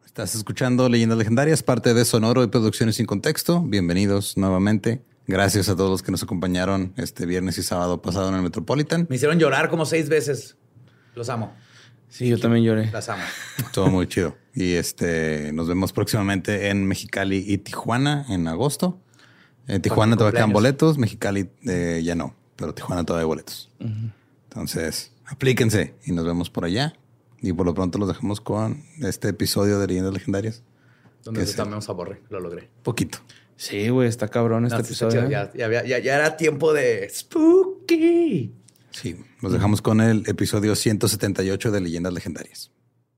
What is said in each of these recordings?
Estás escuchando Leyendas Legendarias, parte de Sonoro y Producciones Sin Contexto. Bienvenidos nuevamente. Gracias a todos los que nos acompañaron este viernes y sábado pasado en el Metropolitan. Me hicieron llorar como 6 veces. Los amo. Sí, yo también lloré. Las amo. Todo muy chido. Y nos vemos próximamente en Mexicali y Tijuana en agosto. En Tijuana todavía quedan boletos, Mexicali ya no, pero Tijuana todavía hay boletos. Entonces, aplíquense y nos vemos por allá. Y por lo pronto los dejamos con este episodio de Leyendas Legendarias. Donde también a Borre, lo logré. Poquito. Sí, güey, está cabrón este episodio. Ya era tiempo de spooky. Sí, nos dejamos con el episodio 178 de Leyendas Legendarias.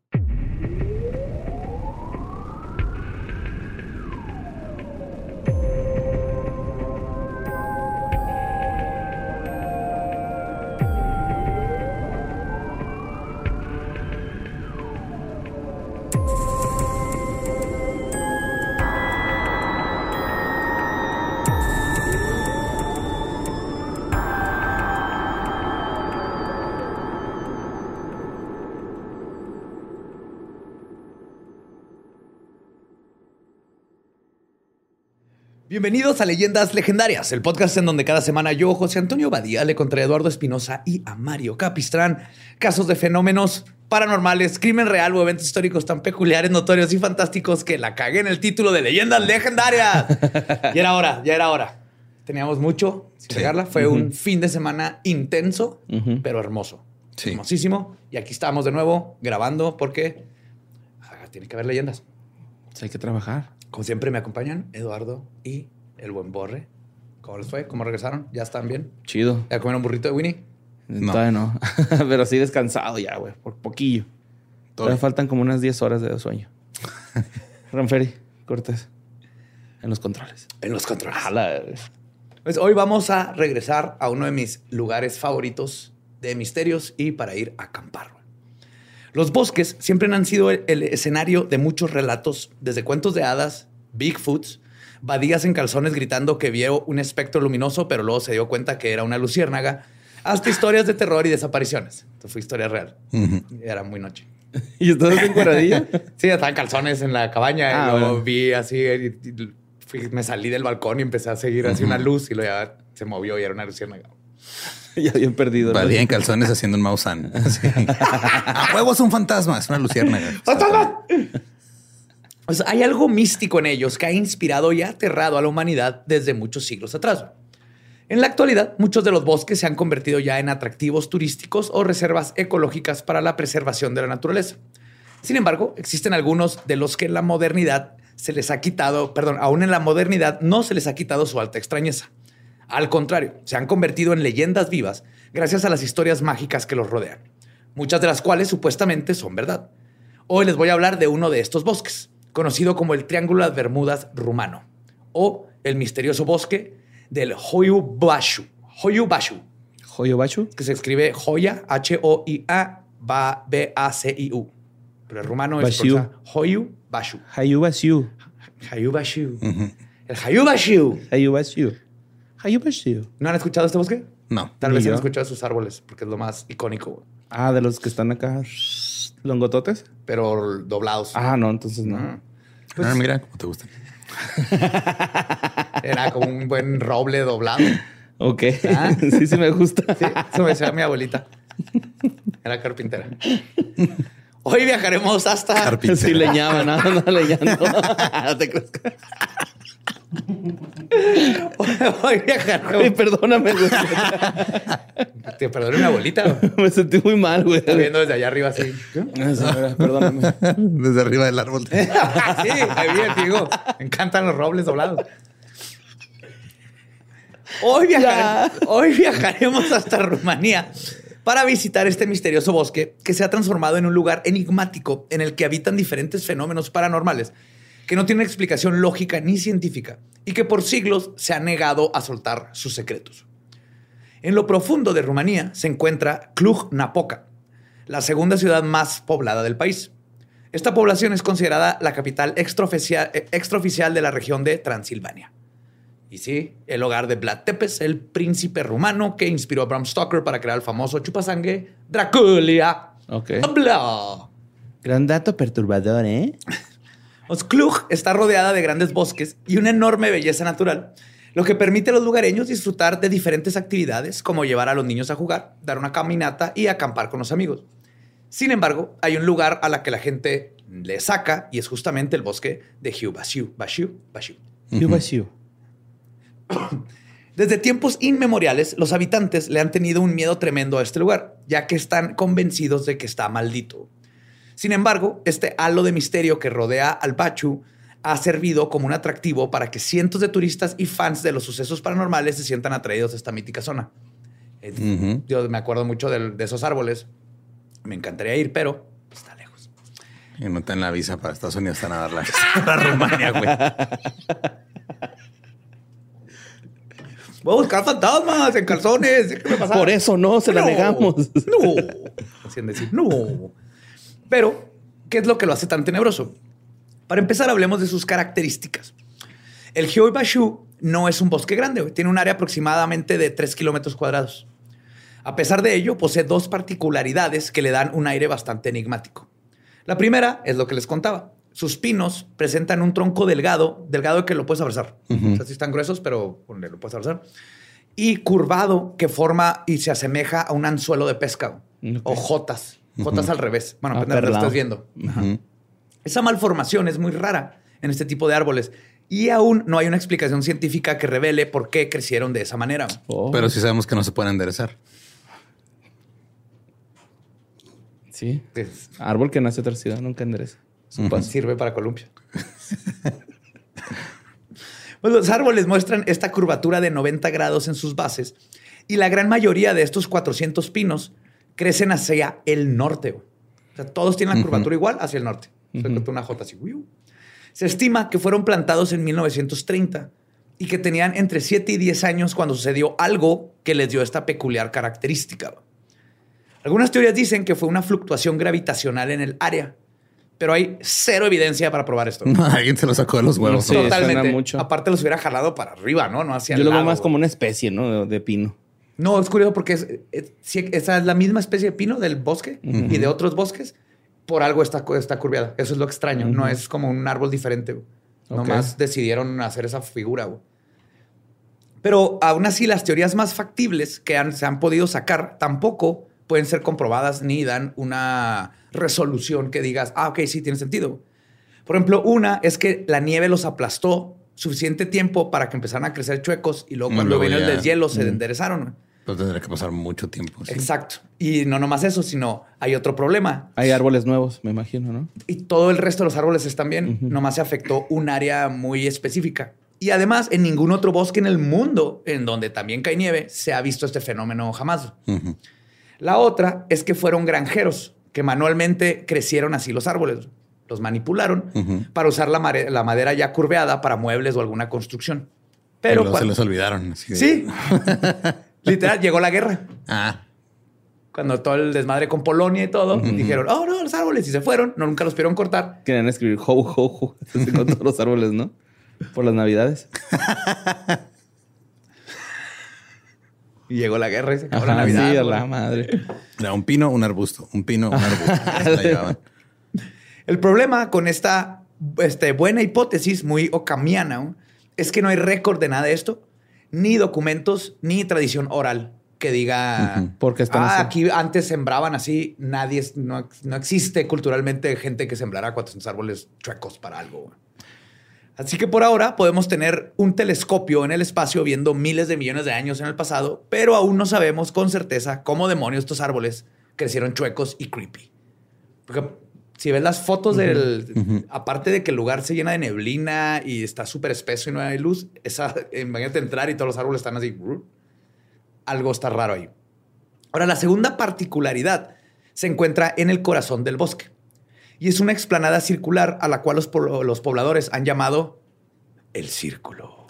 Bienvenidos a Leyendas Legendarias, el podcast en donde cada semana yo, José Antonio Badía, le contaré a Eduardo Espinosa y a Mario Capistrán casos de fenómenos paranormales, crimen real o eventos históricos tan peculiares, notorios y fantásticos que la cagué en el título de Leyendas Legendarias. Ya era hora. Teníamos mucho sin pegarla. Fue un fin de semana intenso, pero hermoso. Sí. Hermosísimo. Y aquí estamos de nuevo grabando porque tiene que haber leyendas. Pues hay que trabajar. Como siempre me acompañan Eduardo y el buen Borre. ¿Cómo les fue? ¿Cómo regresaron? ¿Ya están bien? Chido. ¿Ya comieron un burrito de Winnie? No. Todavía no. Pero sí descansado ya, güey. Por poquillo. Todavía faltan como unas 10 horas de sueño. Ranferi, Cortés. En los controles. En los controles. Pues hoy vamos a regresar a uno de mis lugares favoritos de misterios y para ir a acampar. Los bosques siempre han sido el escenario de muchos relatos, desde cuentos de hadas, Bigfoots, Badías en calzones gritando que vio un espectro luminoso, pero luego se dio cuenta que era una luciérnaga, hasta historias de terror y desapariciones. Esto fue historia real. Era muy noche. ¿Y estabas en cuadradilla? Sí, estaba en calzones en la cabaña. Y luego vi así, me salí del balcón y empecé a seguir así una luz y luego ya se movió y era una luciérnaga. Ya habían perdido. Badía en calzones haciendo un Maussan. A huevo es un fantasma, es una luciérnaga. ¡Fantasma! O sea, hay algo místico en ellos que ha inspirado y ha aterrado a la humanidad desde muchos siglos atrás. En la actualidad, muchos de los bosques se han convertido ya en atractivos turísticos o reservas ecológicas para la preservación de la naturaleza. Sin embargo, existen algunos de los que en la modernidad se les ha quitado, aún en la modernidad no se les ha quitado su alta extrañeza. Al contrario, se han convertido en leyendas vivas gracias a las historias mágicas que los rodean, muchas de las cuales supuestamente son verdad. Hoy les voy a hablar de uno de estos bosques, conocido como el Triángulo de Bermudas rumano, o el misterioso bosque del Hoyu Baciu. Hoyu Baciu. ¿Hoyu Baciu? Que se escribe Joya, H-O-I-A, B-A-C-I-U. Pero el rumano es Hoyu Baciu. Hoyu Baciu. Hoyu Baciu. El Hoyu Baciu. Hoyu Baciu. Hoyu Baciu. ¿No han escuchado este bosque? No. Tal vez han escuchado sus árboles, porque es lo más icónico. Ah, de los que están acá, longototes. Pero doblados. Ah, no, entonces no. Pues, Mira, cómo te gustan. Era como un buen roble doblado. Ok. Sí me gusta. Sí, eso me decía mi abuelita. Era carpintera. Hoy viajaremos hasta... Carpintera. Sí leñaba, no leñando. No te creas. Hoy viajaremos... Ay, perdóname, güey. Te perdoné mi abuelita. Me sentí muy mal, güey. Estoy viendo desde allá arriba así. Señora, perdóname. Desde arriba del árbol. Sí, ahí bien, te digo. Me encantan los robles doblados. Hoy viajaremos hasta Rumanía para visitar este misterioso bosque que se ha transformado en un lugar enigmático en el que habitan diferentes fenómenos paranormales que no tienen explicación lógica ni científica y que por siglos se ha negado a soltar sus secretos. En lo profundo de Rumanía se encuentra Cluj-Napoca, la segunda ciudad más poblada del país. Esta población es considerada la capital extraoficial de la región de Transilvania. Y sí, el hogar de Vlad Tepes, el príncipe rumano que inspiró a Bram Stoker para crear el famoso chupasangre Drácula. Ok. Bla. Gran dato perturbador, ¿eh? Cluj está rodeada de grandes bosques y una enorme belleza natural, lo que permite a los lugareños disfrutar de diferentes actividades como llevar a los niños a jugar, dar una caminata y acampar con los amigos. Sin embargo, hay un lugar a la que la gente le saca y es justamente el bosque de Hiubashu. Hiubashu. Desde tiempos inmemoriales, los habitantes le han tenido un miedo tremendo a este lugar, ya que están convencidos de que está maldito. Sin embargo, este halo de misterio que rodea al Bachu ha servido como un atractivo para que cientos de turistas y fans de los sucesos paranormales se sientan atraídos a esta mítica zona. Yo me acuerdo mucho de esos árboles. Me encantaría ir, pero está lejos. Y no te dan la visa para Estados Unidos, están a dar la visa para Rumania, güey. Voy a buscar fantasmas en calzones. ¿Qué me pasa? Por eso no, se la negamos. No. Así en decir, no. Pero, ¿qué es lo que lo hace tan tenebroso? Para empezar, hablemos de sus características. El Hiubashu no es un bosque grande. Tiene un área aproximadamente de 3 kilómetros cuadrados. A pesar de ello, posee dos particularidades que le dan un aire bastante enigmático. La primera es lo que les contaba. Sus pinos presentan un tronco delgado que lo puedes abrazar. O sea, sí están gruesos, pero lo puedes abrazar. Y curvado que forma y se asemeja a un anzuelo de pesca. O jotas. Jotas al revés. Bueno, depende de lo que estás viendo. Esa malformación es muy rara en este tipo de árboles. Y aún no hay una explicación científica que revele por qué crecieron de esa manera. Pero sí sabemos que no se pueden enderezar. Sí. Árbol que nace torcido nunca endereza. Sirve para columpio. Pues los árboles muestran esta curvatura de 90 grados en sus bases y la gran mayoría de estos 400 pinos crecen hacia el norte. O sea, todos tienen la curvatura igual hacia el norte. Una J así. Se estima que fueron plantados en 1930 y que tenían entre 7 y 10 años cuando sucedió algo que les dio esta peculiar característica. Algunas teorías dicen que fue una fluctuación gravitacional en el área, pero hay cero evidencia para probar esto. No, alguien se lo sacó de los huevos. Sí, totalmente. Mucho. Aparte los hubiera jalado para arriba, ¿no? No hacia el Yo lo lado, veo más como una especie, ¿no? De pino. No, es curioso porque esa es la misma especie de pino del bosque y de otros bosques. Por algo está curviada. Eso es lo extraño. No es como un árbol diferente. Nomás decidieron hacer esa figura. Pero aún así, las teorías más factibles que se han podido sacar tampoco pueden ser comprobadas ni dan una resolución que digas, ok, sí, tiene sentido. Por ejemplo, una es que la nieve los aplastó suficiente tiempo para que empezaran a crecer chuecos y luego cuando vino el deshielo se enderezaron. Pues tendría que pasar mucho tiempo. ¿Sí? Exacto. Y no nomás eso, sino hay otro problema. Hay árboles nuevos, me imagino, ¿no? Y todo el resto de los árboles están bien. Nomás se afectó un área muy específica. Y además, en ningún otro bosque en el mundo en donde también cae nieve se ha visto este fenómeno jamás. La otra es que fueron granjeros que manualmente crecieron así los árboles. Los manipularon para usar la madera ya curveada para muebles o alguna construcción. Pero se les olvidaron. Así de... Sí. Literal, llegó la guerra. Cuando todo el desmadre con Polonia y todo, dijeron, oh, no, los árboles. Y se fueron. No, nunca los pudieron cortar. Querían escribir ho, ho, ho. Con todos los árboles, ¿no? Por las navidades. Y llegó la guerra y se acabó la Navidad. Sí, a la madre. Era un pino, un arbusto. Un pino, un arbusto. La llevaban. El problema con esta buena hipótesis, muy ocamiana, es que no hay récord de nada de esto, ni documentos, ni tradición oral que diga, porque están aquí antes sembraban así. No existe culturalmente gente que sembrara 400 árboles chuecos para algo. Así que por ahora podemos tener un telescopio en el espacio viendo miles de millones de años en el pasado, pero aún no sabemos con certeza cómo demonios estos árboles crecieron chuecos y creepy. Porque si ves las fotos aparte de que el lugar se llena de neblina y está súper espeso y no hay luz, imagínate entrar y todos los árboles están así. Algo está raro ahí. Ahora, la segunda particularidad se encuentra en el corazón del bosque. Y es una explanada circular a la cual los pobladores han llamado el Círculo.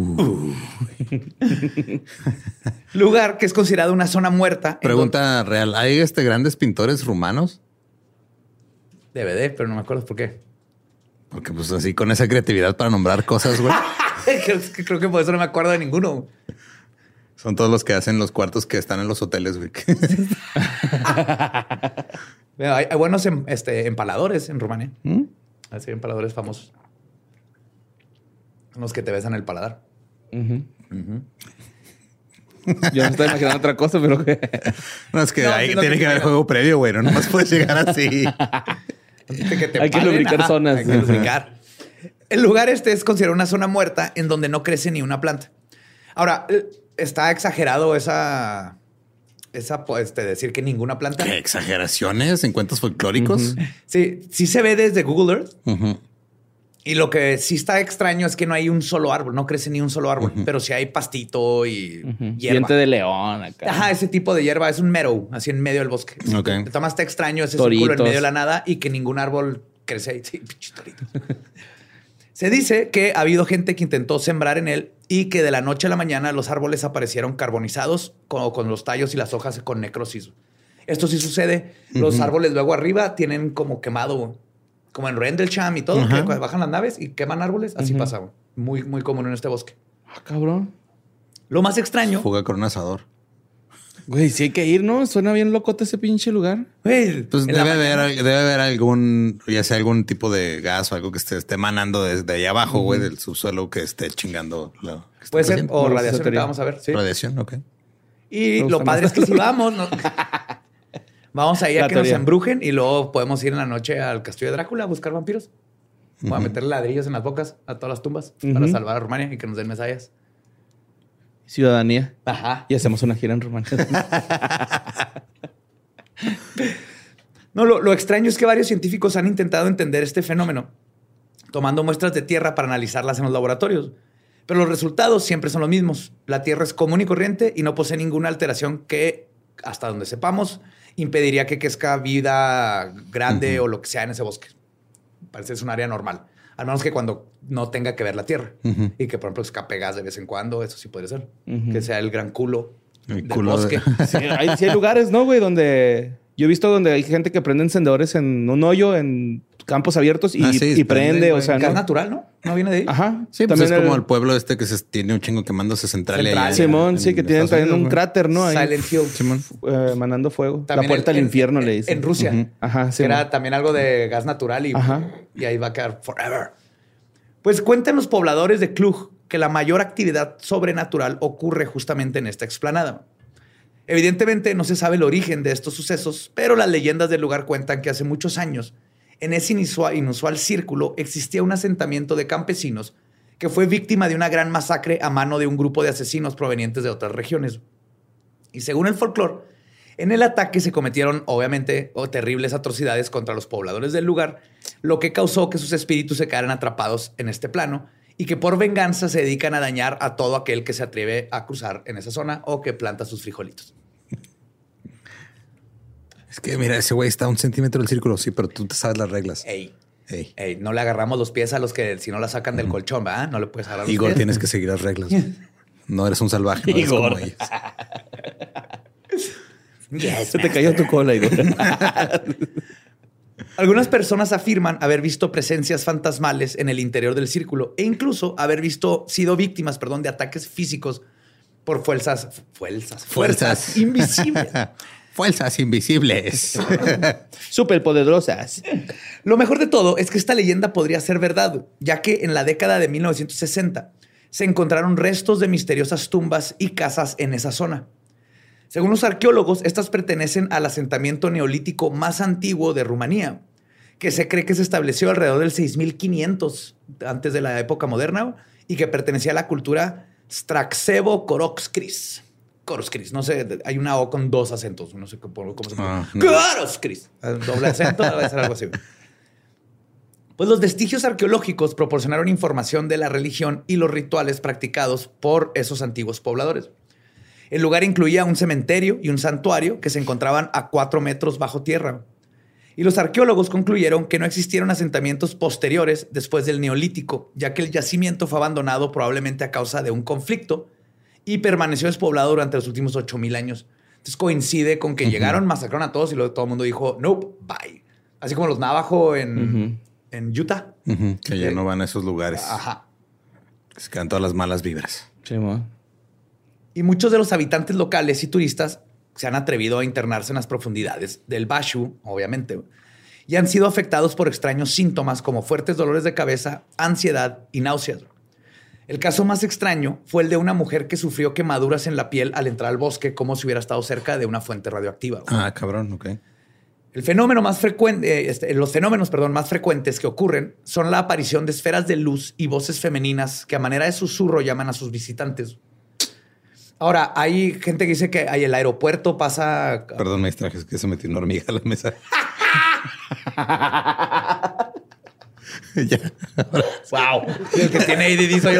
Lugar que es considerado una zona muerta. Pregunta real. ¿Hay grandes pintores rumanos? DVD, pero no me acuerdo por qué. Porque pues así con esa creatividad para nombrar cosas, güey. Creo que por eso no me acuerdo de ninguno. Son todos los que hacen los cuartos que están en los hoteles, güey. Hay buenos empaladores en Rumania. Así empaladores famosos. Son los que te besan el paladar. Yo me estaba imaginando otra cosa, pero que... No, es que ahí tiene que haber juego previo, güey. No nomás puedes llegar así. Hay que lubricar zonas. Hay que lubricar. El lugar es considerado una zona muerta en donde no crece ni una planta. Ahora, está exagerado decir que ninguna planta. ¿Qué exageraciones en cuentos folclóricos? Sí se ve desde Google Earth. Y lo que sí está extraño es que no hay un solo árbol, no crece ni un solo árbol, pero sí hay pastito y hierba. Diente de león acá. Ajá, ese tipo de hierba es un meadow, así en medio del bosque. Okay. De todas está extraño ese Toritos. círculo en medio de la nada y que ningún árbol crece ahí. Sí, pinche torito. Se dice que ha habido gente que intentó sembrar en él y que de la noche a la mañana los árboles aparecieron carbonizados con los tallos y las hojas con necrosis. Esto sí sucede. Los árboles luego arriba tienen como quemado, como en Rendlesham y todo, que bajan las naves y queman árboles. Así pasa. Muy, muy común en este bosque. Ah, cabrón. Lo más extraño. Fuga con un asador. Güey, sí hay que ir, ¿no? Suena bien locote ese pinche lugar. Güey, Pues debe haber algún, ya sea algún tipo de gas o algo que esté emanando desde ahí abajo, güey, del subsuelo que esté chingando. Puede ser, o radiación, que vamos a ver. Sí. Radiación, ok. Y lo padre es que si vamos, ¿no? Vamos ahí a que nos embrujen y luego podemos ir en la noche al castillo de Drácula a buscar vampiros. Voy a meter ladrillos en las bocas a todas las tumbas para salvar a Rumania y que nos den mesayas. Ciudadanía. Ajá. Y hacemos una gira en Rumania. No, lo extraño es que varios científicos han intentado entender este fenómeno tomando muestras de tierra para analizarlas en los laboratorios. Pero los resultados siempre son los mismos. La tierra es común y corriente y no posee ninguna alteración que, hasta donde sepamos, impediría que crezca vida grande o lo que sea en ese bosque. Parece que es un área normal. Al menos que cuando no tenga que ver la tierra. Y que, por ejemplo, escape gas de vez en cuando. Eso sí puede ser. Que sea el gran culo del bosque. Sí, hay lugares, ¿no, güey? Donde... Yo he visto donde hay gente que prende encendedores en un hoyo, en campos abiertos y prende. O sea, gas natural, ¿no? ¿No viene de ahí? Ajá. Sí, pues es como el pueblo este que se tiene un chingo quemándose central. Ahí Simón, sí, que tienen también un cráter, ¿no? Ahí, Silent Hill. Simón. Emanando fuego. También la puerta al infierno le dicen. En Rusia. Ajá, sí. Era también algo de gas natural y ahí va a quedar forever. Pues cuentan los pobladores de Cluj que la mayor actividad sobrenatural ocurre justamente en esta explanada. Evidentemente no se sabe el origen de estos sucesos, pero las leyendas del lugar cuentan que hace muchos años, en ese inusual círculo, existía un asentamiento de campesinos que fue víctima de una gran masacre a mano de un grupo de asesinos provenientes de otras regiones. Y según el folclore, en el ataque se cometieron, obviamente, terribles atrocidades contra los pobladores del lugar, lo que causó que sus espíritus se quedaran atrapados en este plano y que por venganza se dedican a dañar a todo aquel que se atreve a cruzar en esa zona o que planta sus frijolitos. Es que mira, ese güey está a 1 centímetro del círculo, sí, pero tú te sabes las reglas. Ey, no le agarramos los pies a los que si no la sacan del colchón, ¿verdad? No le puedes agarrar los Igor, pies. tienes que seguir las reglas. No eres un salvaje, no eres como ellos. Se te cayó tu cola, Igor. Algunas personas afirman haber visto presencias fantasmales en el interior del círculo e incluso haber sido víctimas, de ataques físicos por fuerzas invisibles. Fuerzas invisibles. Superpoderosas. Lo mejor de todo es que esta leyenda podría ser verdad, ya que en la década de 1960 se encontraron restos de misteriosas tumbas y casas en esa zona. Según los arqueólogos, estas pertenecen al asentamiento neolítico más antiguo de Rumanía, que se cree que se estableció alrededor del 6500 antes de la época moderna y que pertenecía a la cultura Straxevo-Koroskris. Koroskris, no sé, hay una O con 2 acentos, no sé cómo se llama. No. Koroskris, doble acento, debe ser algo así. Pues los vestigios arqueológicos proporcionaron información de la religión y los rituales practicados por esos antiguos pobladores. El lugar incluía un cementerio y un santuario que se encontraban a 4 metros bajo tierra. Y los arqueólogos concluyeron que no existieron asentamientos posteriores después del Neolítico, ya que el yacimiento fue abandonado probablemente a causa de un conflicto y permaneció despoblado durante los últimos 8,000 años. Entonces coincide con que llegaron, masacraron a todos y luego todo el mundo dijo, nope, bye. Así como los Navajo en Utah. Que ya no van a esos lugares. Ajá. Que se quedan todas las malas vibras. Sí, man. Y muchos de los habitantes locales y turistas se han atrevido a internarse en las profundidades del Bashu, obviamente. y han sido afectados por extraños síntomas como fuertes dolores de cabeza, ansiedad y náuseas. El caso más extraño fue el de una mujer que sufrió quemaduras en la piel al entrar al bosque como si hubiera estado cerca de una fuente radioactiva. Ah, cabrón, ok. El fenómeno más frecuente, los fenómenos, más frecuentes que ocurren son la aparición de esferas de luz y voces femeninas que a manera de susurro llaman a sus visitantes. Ahora, hay gente que dice que el aeropuerto pasa... Perdón, me distraje, es que se metió una hormiga a la mesa. Ya. Wow. El que tiene ADD soy yo.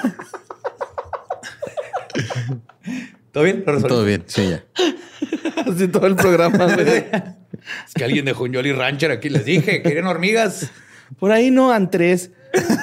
¿Todo bien? Todo bien, sí, ya. Así todo el programa. Es que alguien dejó un Jolly Rancher aquí. Les dije, ¿quieren hormigas? Por ahí no, Andrés.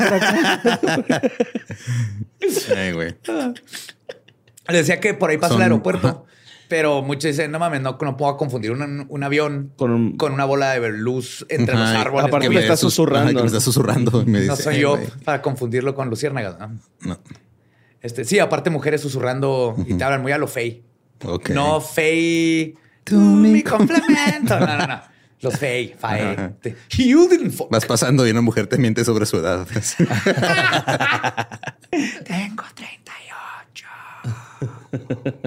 Ay, güey. Les decía que por ahí pasa el aeropuerto. Ajá. Pero muchos dicen, no mames, no puedo confundir un avión con una bola de luz entre los árboles. Aparte me está susurrando. Me está susurrando. Me dice, no soy yo para confundirlo con luciérnagas. No. Sí, aparte mujeres susurrando y te hablan muy a lo fey. Okay. No fey, tú mi complemento. No. Los fey. You didn't fuck. Vas pasando y una mujer te miente sobre su edad. Tengo 38.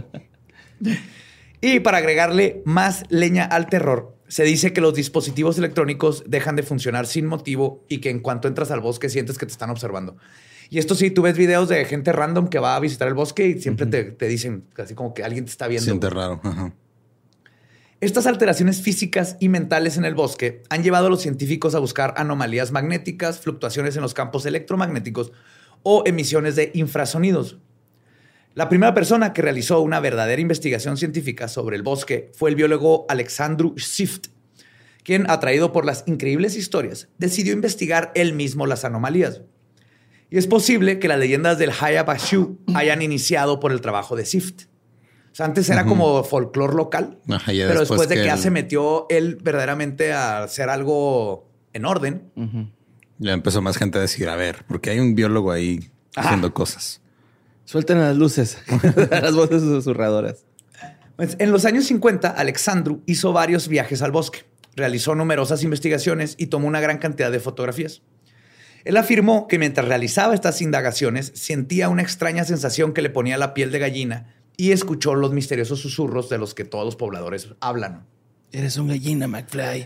Y para agregarle más leña al terror, se dice que los dispositivos electrónicos dejan de funcionar sin motivo y que en cuanto entras al bosque sientes que te están observando. Y esto sí, tú ves videos de gente random que va a visitar el bosque y siempre te dicen así como que alguien te está viendo. Siente raro. Ajá. Estas alteraciones físicas y mentales en el bosque han llevado a los científicos a buscar anomalías magnéticas, fluctuaciones en los campos electromagnéticos o emisiones de infrasonidos. La primera persona que realizó una verdadera investigación científica sobre el bosque fue el biólogo Alexandru Swift, quien, atraído por las increíbles historias, decidió investigar él mismo las anomalías. Y es posible que las leyendas del Hayabashu hayan iniciado por el trabajo de Swift. O sea, antes era como folclore local, pero después de que ya se metió él verdaderamente a hacer algo en orden. Ya empezó más gente a decir, a ver, porque hay un biólogo ahí haciendo cosas. Suelten las luces, las voces susurradoras. Pues en los años 50, Alexandru hizo varios viajes al bosque, realizó numerosas investigaciones y tomó una gran cantidad de fotografías. Él afirmó que mientras realizaba estas indagaciones, sentía una extraña sensación que le ponía la piel de gallina y escuchó los misteriosos susurros de los que todos los pobladores hablan. Eres un gallina, McFly.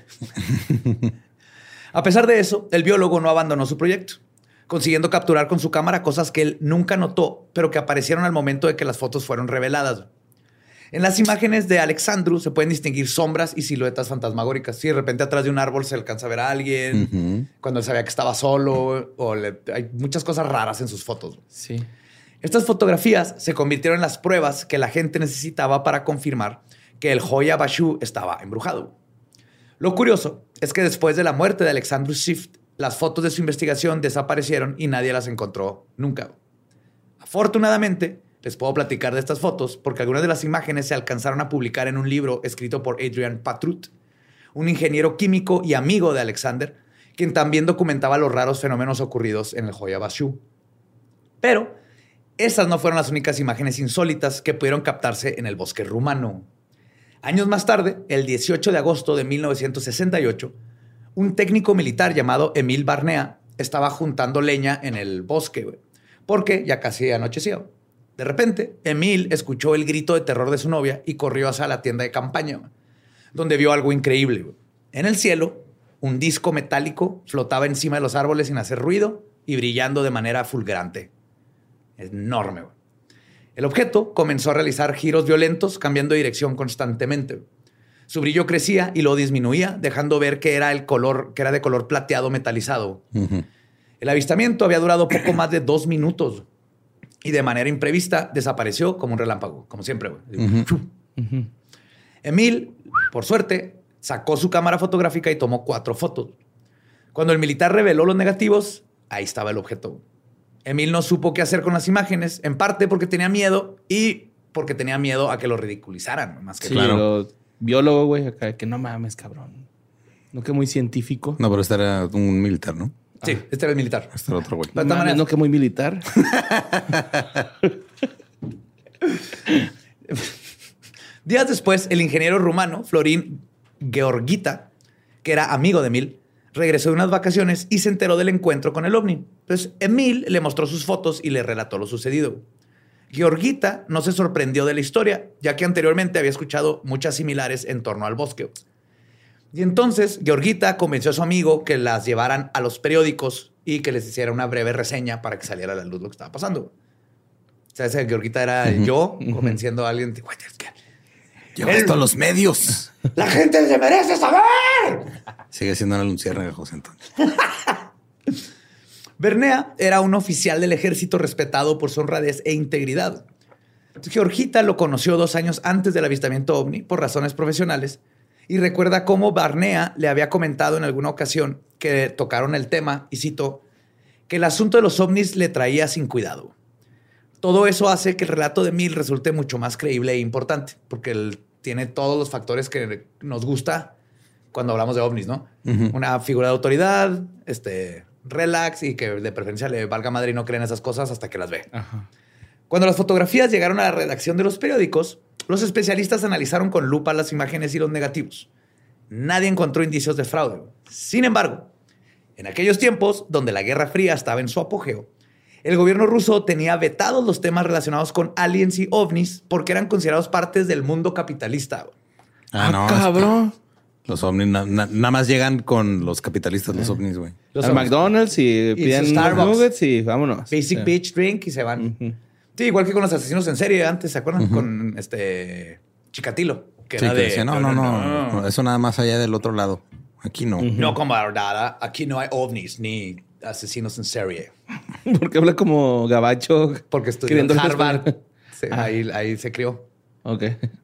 A pesar de eso, el biólogo no abandonó su proyecto, consiguiendo capturar con su cámara cosas que él nunca notó, pero que aparecieron al momento de que las fotos fueron reveladas. En las imágenes de Alexandru se pueden distinguir sombras y siluetas fantasmagóricas. Sí, de repente atrás de un árbol se alcanza a ver a alguien, cuando él sabía que estaba solo, hay muchas cosas raras en sus fotos. Sí. Estas fotografías se convirtieron en las pruebas que la gente necesitaba para confirmar que el Hoya Bashu estaba embrujado. Lo curioso es que después de la muerte de Alexandru Swift, las fotos de su investigación desaparecieron y nadie las encontró nunca. Afortunadamente, les puedo platicar de estas fotos porque algunas de las imágenes se alcanzaron a publicar en un libro escrito por Adrian Patrut, un ingeniero químico y amigo de Alexander, quien también documentaba los raros fenómenos ocurridos en el Hoya Bashu. Pero esas no fueron las únicas imágenes insólitas que pudieron captarse en el bosque rumano. Años más tarde, el 18 de agosto de 1968, un técnico militar llamado Emil Barnea estaba juntando leña en el bosque, porque ya casi anochecía. De repente, Emil escuchó el grito de terror de su novia y corrió hacia la tienda de campaña, donde vio algo increíble. En el cielo, un disco metálico flotaba encima de los árboles sin hacer ruido y brillando de manera fulgurante. Enorme. El objeto comenzó a realizar giros violentos, cambiando de dirección constantemente. Su brillo crecía y lo disminuía, dejando ver que era de color plateado metalizado. El avistamiento había durado poco más de 2 minutos y de manera imprevista desapareció como un relámpago, como siempre. Emil, por suerte, sacó su cámara fotográfica y tomó 4 fotos. Cuando el militar reveló los negativos, ahí estaba el objeto. Emil no supo qué hacer con las imágenes, en parte porque tenía miedo y porque tenía miedo a que lo ridiculizaran. Más que claro. Biólogo, güey, acá, que no mames, cabrón. No que muy científico. No, pero este era un militar, ¿no? Sí, este era el militar. Este era otro güey. No, mames, no que muy militar. Días después, el ingeniero rumano Florin Georgita que era amigo de Emil, regresó de unas vacaciones y se enteró del encuentro con el ovni. Entonces, Emil le mostró sus fotos y le relató lo sucedido. Georgita no se sorprendió de la historia, ya que anteriormente había escuchado muchas similares en torno al bosque. Y entonces, Georgita convenció a su amigo que las llevaran a los periódicos y que les hiciera una breve reseña para que saliera a la luz lo que estaba pasando. O sea, esa Georgita era yo convenciendo a alguien. Güey, es que lleva esto a los medios. ¡La gente se merece saber! Sigue siendo una luciérnaga, José Antonio. Bernea era un oficial del ejército respetado por su honradez e integridad. Georgita lo conoció 2 años antes del avistamiento ovni por razones profesionales y recuerda cómo Bernea le había comentado en alguna ocasión que tocaron el tema, y cito, que el asunto de los ovnis le traía sin cuidado. Todo eso hace que el relato de Emil resulte mucho más creíble e importante, porque él tiene todos los factores que nos gusta cuando hablamos de ovnis, ¿no? Una figura de autoridad, relax y que de preferencia le valga madre y no creen esas cosas hasta que las ve. Ajá. Cuando las fotografías llegaron a la redacción de los periódicos, los especialistas analizaron con lupa las imágenes y los negativos. Nadie encontró indicios de fraude. Sin embargo, en aquellos tiempos, donde la Guerra Fría estaba en su apogeo, el gobierno ruso tenía vetados los temas relacionados con aliens y ovnis porque eran considerados partes del mundo capitalista. No, cabrón. Los ovnis nada más llegan con los capitalistas, los ovnis, güey. Los Al ovnis. McDonald's y piden Starbucks. nuggets y vámonos. Basic Beach Drink y se van. Sí, igual que con los asesinos en serie antes, ¿se acuerdan? Con Chikatilo. Que Sí, era que de... decían, no. Eso nada más allá del otro lado. Aquí no. No, camarada. Aquí no hay ovnis ni asesinos en serie. Porque habla como gabacho. Porque estudió en escribiendo Harvard. Sí, ahí se crió. Ok.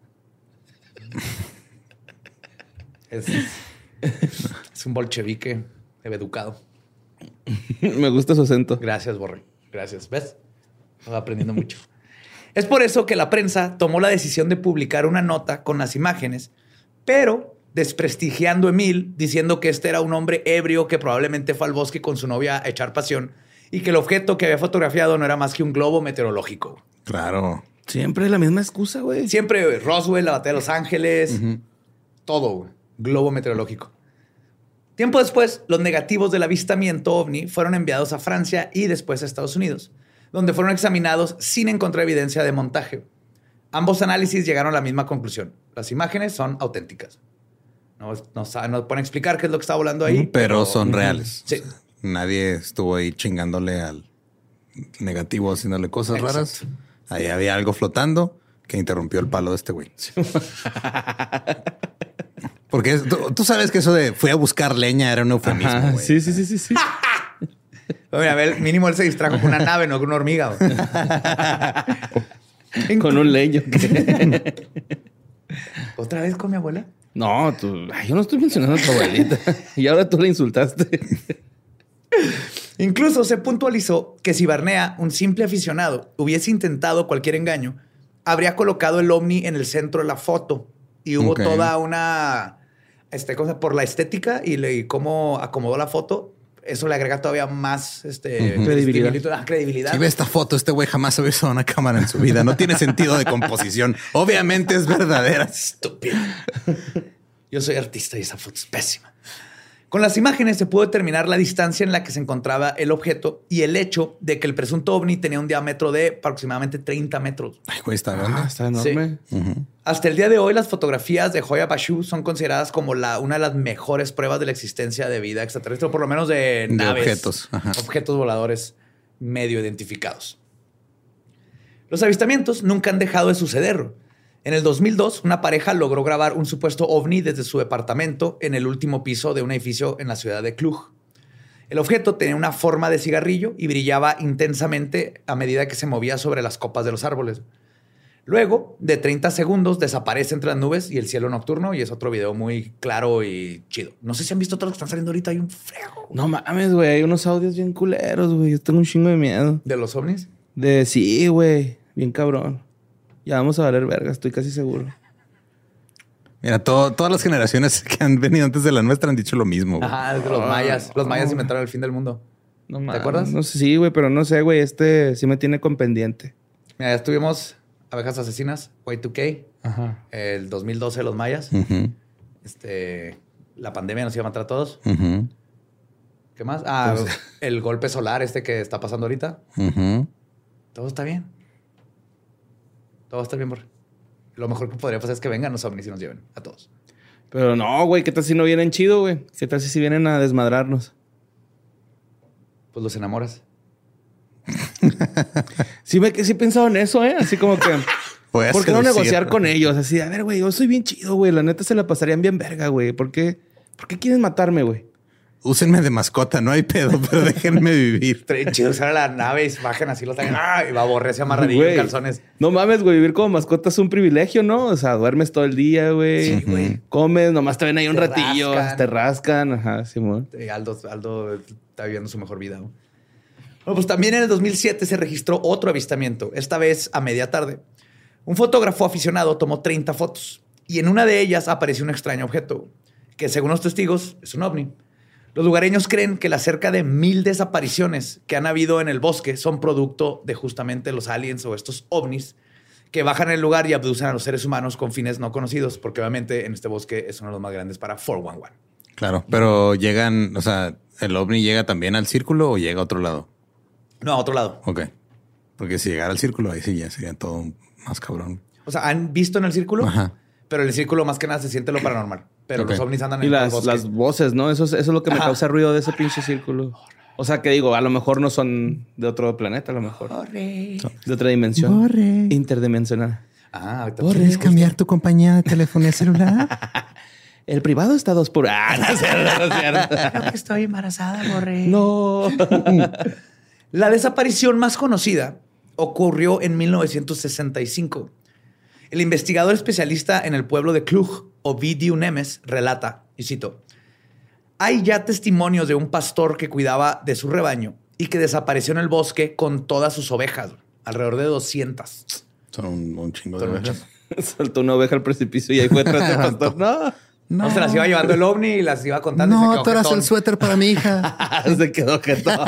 Es un bolchevique educado. Me gusta su acento. Gracias, Borre. Gracias. ¿Ves? Estaba aprendiendo mucho. Es por eso que la prensa tomó la decisión de publicar una nota con las imágenes, pero desprestigiando a Emil, diciendo que este era un hombre ebrio que probablemente fue al bosque con su novia a echar pasión y que el objeto que había fotografiado no era más que un globo meteorológico. Claro. Siempre la misma excusa, güey. Siempre, güey, Roswell, la batalla de Los Ángeles, todo, güey. Globo meteorológico. Tiempo después, los negativos del avistamiento ovni fueron enviados a Francia y después a Estados Unidos, donde fueron examinados sin encontrar evidencia de montaje. Ambos análisis llegaron a la misma conclusión. Las imágenes son auténticas. No pueden explicar qué es lo que está volando ahí. Pero son reales. Sí. O sea, nadie estuvo ahí chingándole al negativo, haciéndole cosas Exacto. raras. Ahí había algo flotando que interrumpió el palo de este güey. Porque tú sabes que eso de fui a buscar leña era un eufemismo, güey. Sí. Mira, a ver, mínimo él se distrajo con una nave, no con una hormiga. Con un leño. ¿Otra vez con mi abuela? No, yo no estoy mencionando a tu abuelita. Y ahora tú la insultaste. Incluso se puntualizó que si Bernea, un simple aficionado, hubiese intentado cualquier engaño, habría colocado el ovni en el centro de la foto. Y hubo toda una... cosa por la estética y cómo acomodó la foto. Eso le agrega todavía más credibilidad. Si ve esta foto, este güey jamás ha visto una cámara en su vida. No tiene sentido de composición. Obviamente es verdadera. Estúpido. Yo soy artista y esa foto es pésima. Con las imágenes se pudo determinar la distancia en la que se encontraba el objeto y el hecho de que el presunto ovni tenía un diámetro de aproximadamente 30 metros. Ay, güey, está grande. Está enorme. Sí. Hasta el día de hoy, las fotografías de Hoya Bashu son consideradas como una de las mejores pruebas de la existencia de vida extraterrestre, o por lo menos de naves, objetos. Ajá. Objetos voladores medio identificados. Los avistamientos nunca han dejado de suceder. En el 2002, una pareja logró grabar un supuesto ovni desde su departamento en el último piso de un edificio en la ciudad de Cluj. El objeto tenía una forma de cigarrillo y brillaba intensamente a medida que se movía sobre las copas de los árboles. Luego, de 30 segundos, desaparece entre las nubes y el cielo nocturno, y es otro video muy claro y chido. No sé si han visto todos los que están saliendo ahorita. Hay un frego No mames, güey. Hay unos audios bien culeros, güey. Yo tengo un chingo de miedo. de los ovnis. Sí, güey. Bien cabrón. Ya vamos a valer verga, estoy casi seguro. Mira, todas las generaciones que han venido antes de la nuestra han dicho lo mismo, güey. Ajá, es de los mayas. Los mayas inventaron el fin del mundo. No ¿Te mames. acuerdas? No sé, sí, güey, pero no sé, güey. Sí me tiene con pendiente. Mira, ya estuvimos Abejas Asesinas, Y2K, Ajá. el 2012 los mayas. Ujú. La pandemia nos iba a matar a todos. Ujú. ¿Qué más? Ah, el golpe solar que está pasando ahorita. Ujú. Todo está bien. Todo va a estar bien, Borre. Lo mejor que podría pasar es que vengan los ovnis y nos lleven a todos. Pero no, güey, ¿qué tal si no vienen chido, güey? ¿Qué tal si vienen a desmadrarnos? Pues los enamoras. Sí he pensado en eso, ¿eh? Así como que... Voy a ¿Por qué no seducir. negociar con ellos? Así, a ver, güey, yo soy bien chido, güey. La neta se la pasarían bien verga, güey. ¿Por qué quieren matarme, güey? Úsenme de mascota, no hay pedo, pero déjenme vivir. Estaría chido usar a la nave y bajen así, lo traen. Y va a Borre ese amarradillo Güey, en calzones. No mames, güey. Vivir como mascota es un privilegio, ¿no? O sea, duermes todo el día, güey. Sí, güey. Comes, nomás te ven ahí un Te ratillo. rascan. Te rascan. Ajá, Simón. Aldo está viviendo su mejor vida. ¿No? Bueno, pues también en el 2007 se registró otro avistamiento, esta vez a media tarde. Un fotógrafo aficionado tomó 30 fotos y en una de ellas apareció un extraño objeto que, según los testigos, es un ovni. Los lugareños creen que las cerca de 1000 desapariciones que han habido en el bosque son producto de justamente los aliens o estos ovnis que bajan en el lugar y abducen a los seres humanos con fines no conocidos, porque obviamente en este bosque es uno de los más grandes para 411. Claro, pero llegan, o sea, ¿el ovni llega también al círculo o llega a otro lado? No, a otro lado. Ok. Porque si llegara al círculo, ahí sí ya sería todo más cabrón. O sea, han visto en el círculo, Ajá. pero en el círculo más que nada se siente lo paranormal. Pero Ok. los ovnis andan Y en el las bosque. voces, ¿no? Eso es lo que me Ajá. causa ruido de ese pinche círculo. O sea, que digo, a lo mejor no son de otro planeta, a lo mejor. Borre. De otra dimensión. Borre. Interdimensional. Ahorita ¿Podrías cambiar tu compañía de telefonía celular? El privado está 2 por... Ah, no es cierto, no es cierto. Creo que estoy embarazada, Borre. No. La desaparición más conocida ocurrió en 1965. El investigador especialista en el pueblo de Cluj, Ovidiu Nemes, relata, y cito, hay ya testimonios de un pastor que cuidaba de su rebaño y que desapareció en el bosque con todas sus ovejas, alrededor de 200. Son un chingo de ovejas. Saltó una oveja al precipicio y ahí fue tras el pastor. No. No, se las iba llevando el ovni y las iba contando. y se No, quedó tú eras jetón. el suéter para mi hija. Se quedó quieto.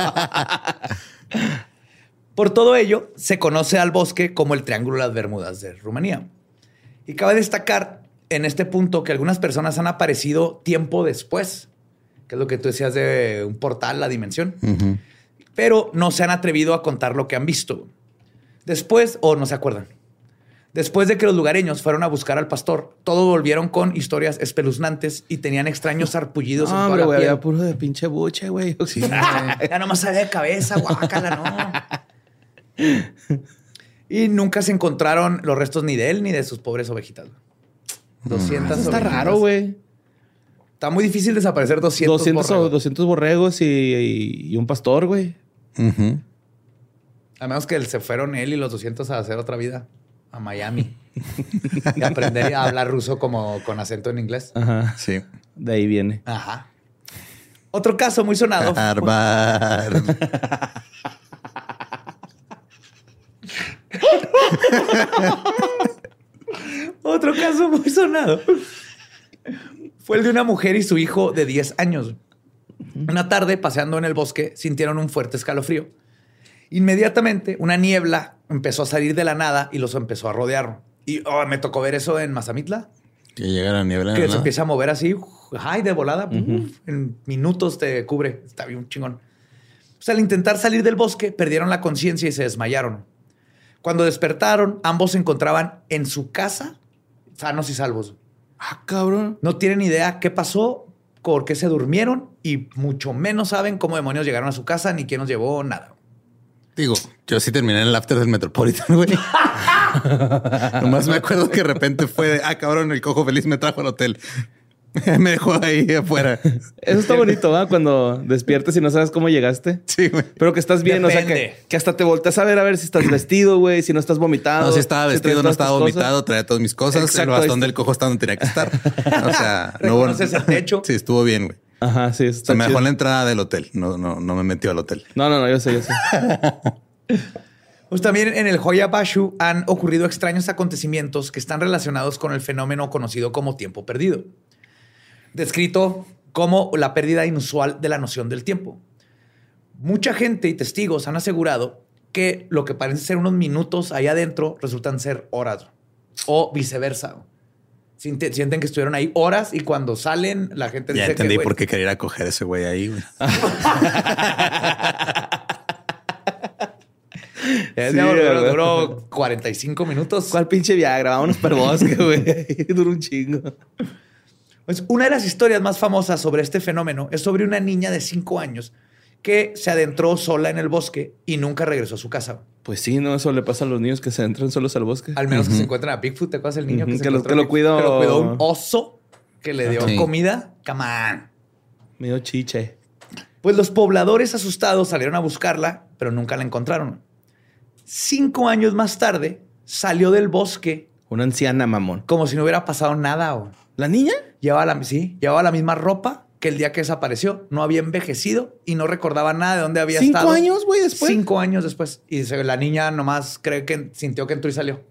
Por todo ello, se conoce al bosque como el Triángulo de las Bermudas de Rumanía. Y cabe destacar en este punto que algunas personas han aparecido tiempo después, que es lo que tú decías de un portal, la dimensión, Ujú. pero no se han atrevido a contar lo que han visto. Después, o no se acuerdan. Después de que los lugareños fueron a buscar al pastor, todos volvieron con historias espeluznantes y tenían extraños sarpullidos en toda Hombre, la güey, piel. había puro de pinche buche, güey. Sí, güey. Ya nomás salía de cabeza, guácala, no. Y nunca se encontraron los restos ni de él ni de sus pobres ovejitas. 200 Eso está ovejitas. raro, güey. Está muy difícil desaparecer 200 borregos. 200 borregos y un pastor, güey. Ujú. A menos que se fueron él y los 200 a hacer otra vida a Miami. Y aprender a hablar ruso como con acento en inglés. Ajá. Sí. De ahí viene. Ajá. Otro caso muy sonado. Harvard. Otro caso muy sonado fue el de una mujer y su hijo de 10 años. Una tarde, paseando en el bosque, sintieron un fuerte escalofrío. Inmediatamente, una niebla empezó a salir de la nada y los empezó a rodear. Y me tocó ver eso en Mazamitla, Que llega la niebla. que ¿no? se empieza a mover así, ay, de volada, en minutos te cubre. Está bien chingón. Pues al intentar salir del bosque, perdieron la conciencia y se desmayaron. Cuando despertaron, ambos se encontraban en su casa, sanos y salvos. Ah, cabrón. No tienen idea qué pasó, por qué se durmieron y mucho menos saben cómo demonios llegaron a su casa ni quién los llevó, nada. Digo, yo sí terminé en el after del Metropolitan, güey. Nomás me acuerdo que de repente fue de, cabrón, el cojo feliz me trajo al hotel. Me dejó ahí afuera. Eso está bonito, ¿va? Cuando despiertas y no sabes cómo llegaste. Sí, güey. Pero que estás bien, o sea, Depende. que hasta te volteas a ver si estás vestido, güey, si no estás vomitado. No, si estaba si traes vestido, no todas estaba tus cosas. vomitado, traía todas mis cosas. Exacto, el bastón ahí del está. cojo estaba donde tenía que estar. O sea, no hubo... ¿Reconoces el techo? Sí, estuvo bien, güey. Ajá, sí, está Se me dejó chido. en la entrada del hotel. No me metió al hotel. No, yo sé. Pues también en el Hoya Bashu han ocurrido extraños acontecimientos que están relacionados con el fenómeno conocido como tiempo perdido, descrito como la pérdida inusual de la noción del tiempo. Mucha gente y testigos han asegurado que lo que parece ser unos minutos ahí adentro resultan ser horas o viceversa. Sienten que estuvieron ahí horas y cuando salen, la gente dice que... Ya entendí por qué quería ir a coger a ese güey ahí, güey. Duró 45 minutos. ¿Cuál pinche Viagra? Vámonos para el bosque, güey. Duró un chingo. Pues una de las historias más famosas sobre este fenómeno es sobre una niña de 5 años que se adentró sola en el bosque y nunca regresó a su casa. Pues sí, no, eso le pasa a los niños que se entran solos al bosque. Al menos que se encuentran a Bigfoot. ¿Te acuerdas del niño que lo cuidó un oso que le dio comida? Come on. Medio chiche. Pues los pobladores asustados salieron a buscarla, pero nunca la encontraron. 5 años más tarde salió del bosque. Una anciana, mamón. Como si no hubiera pasado nada. ¿La niña? Llevaba la misma ropa que el día que desapareció. No había envejecido y no recordaba nada de dónde había estado. 5 años, güey, después. 5 años después. Y la niña nomás cree que sintió que entró y salió.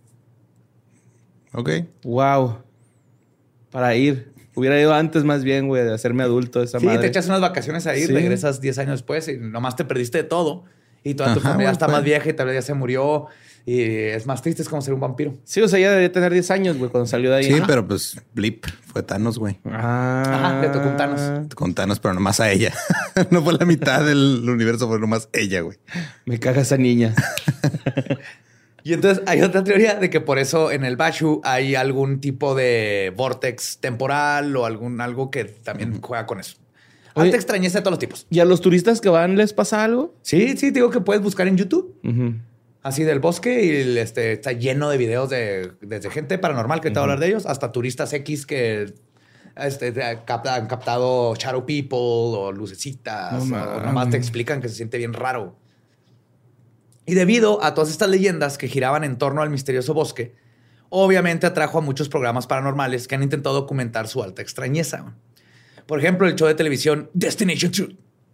Ok. Wow. Para ir. Hubiera ido antes más bien, güey, de hacerme adulto de esa madre. Sí, te echas unas vacaciones ahí, regresas 10 años después y nomás te perdiste de todo. Y toda tu familia está más vieja y tal vez ya se murió. Y es más triste, es como ser un vampiro. Sí, o sea, ya debería tener 10 años, güey, cuando salió de ahí. Sí, pero pues blip, fue Thanos, güey. Ajá, le tocó un Thanos. Con Thanos, pero nomás a ella. No fue la mitad del universo, fue nomás ella, güey. Me caga esa niña. Y entonces hay otra teoría de que por eso en el Bashu hay algún tipo de vortex temporal o algo que también juega con eso. Alta extrañeza de todos los tipos. ¿Y a los turistas que van les pasa algo? Sí, digo que puedes buscar en YouTube. Así del bosque y está lleno de videos desde gente paranormal que te va a hablar de ellos hasta turistas X que han captado shadow people o lucecitas o nomás te explican que se siente bien raro. Y debido a todas estas leyendas que giraban en torno al misterioso bosque, obviamente atrajo a muchos programas paranormales que han intentado documentar su alta extrañeza. Por ejemplo, el show de televisión Destination Truth.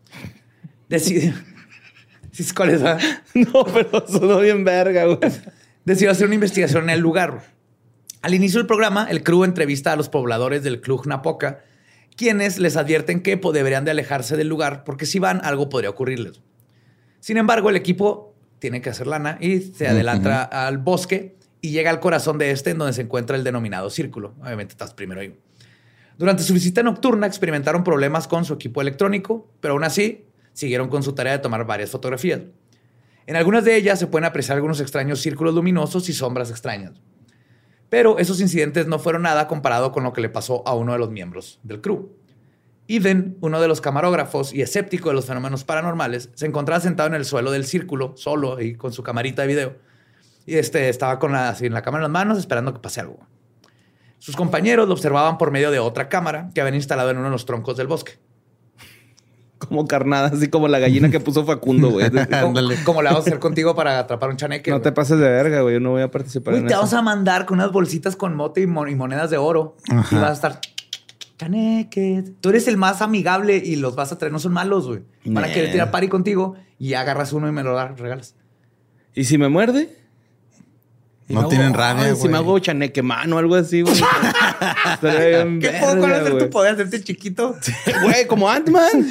¿Cuál es? No, pero sonó bien verga, güey. Decidió hacer una investigación en el lugar. Al inicio del programa, el crew entrevista a los pobladores del Cluj Napoca, quienes les advierten que deberían de alejarse del lugar porque si van, algo podría ocurrirles. Sin embargo, el equipo tiene que hacer lana y se adelanta al bosque y llega al corazón de en donde se encuentra el denominado círculo. Obviamente estás primero ahí. Durante su visita nocturna experimentaron problemas con su equipo electrónico, pero aún así siguieron con su tarea de tomar varias fotografías. En algunas de ellas se pueden apreciar algunos extraños círculos luminosos y sombras extrañas. Pero esos incidentes no fueron nada comparado con lo que le pasó a uno de los miembros del crew. Even, uno de los camarógrafos y escéptico de los fenómenos paranormales, se encontraba sentado en el suelo del círculo, solo y con su camarita de video. Y estaba en la cámara en las manos esperando que pase algo. Sus compañeros lo observaban por medio de otra cámara que habían instalado en uno de los troncos del bosque. Como carnada, así como la gallina que puso Facundo, güey. ¿Cómo le vamos a hacer contigo para atrapar un chaneque? No te pases de verga, güey. Yo no voy a participar en eso. Te vamos a mandar con unas bolsitas con mote y monedas de oro. Ajá. Y vas a estar... Chaneque. Tú eres el más amigable y los vas a traer. No son malos, güey. Van a querer tirar party contigo y agarras uno y me lo regalas. ¿Y si me muerde? No tienen rabia, güey. Si me hago chaneque mano o algo así, güey. ¿Qué puedo conocer tu poder? Hacerte chiquito. Güey, como Ant-Man.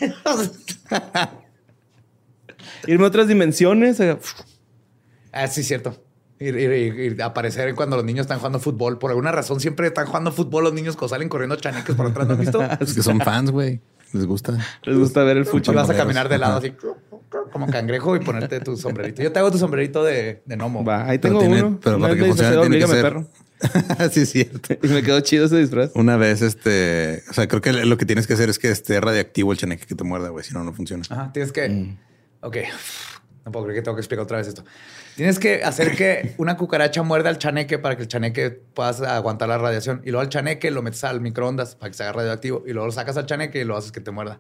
Irme a otras dimensiones. Sí, cierto. Y aparecer cuando los niños están jugando fútbol. Por alguna razón siempre están jugando fútbol los niños cuando salen corriendo chaneques por atrás. ¿No has visto? Es que son fans, güey. Les gusta. Les gusta ver el fútbol. Vas a caminar de lado así como cangrejo y ponerte tu sombrerito. Yo te hago tu sombrerito de gnomo. Va, ahí tengo uno. Pero para que funcione tiene que ser... perro. Sí, es cierto. Y me quedó chido ese disfraz. Una vez, o sea, creo que lo que tienes que hacer es que esté radiactivo el chaneque que te muerda, güey. Si no, no funciona. Ajá, tienes que... Ok. No puedo creer que tengo que explicar otra vez esto. Tienes que hacer que una cucaracha muerda al chaneque para que el chaneque puedas aguantar la radiación. Y luego al chaneque lo metes al microondas para que se haga radioactivo. Y luego lo sacas al chaneque y lo haces que te muerda.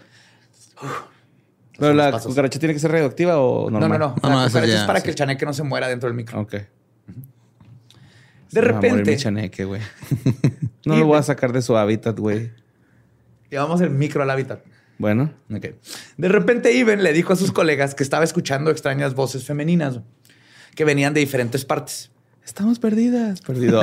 ¿Pero la cucaracha tiene que ser radioactiva o normal? No. La cucaracha es para que el chaneque no se muera dentro del micro. Ok. De repente... Va a morir mi chaneque, güey. No lo voy a sacar de su hábitat, güey. Llevamos el micro al hábitat. Bueno. Okay. De repente, Ivan le dijo a sus colegas que estaba escuchando extrañas voces femeninas que venían de diferentes partes. Estamos perdidas. Perdido.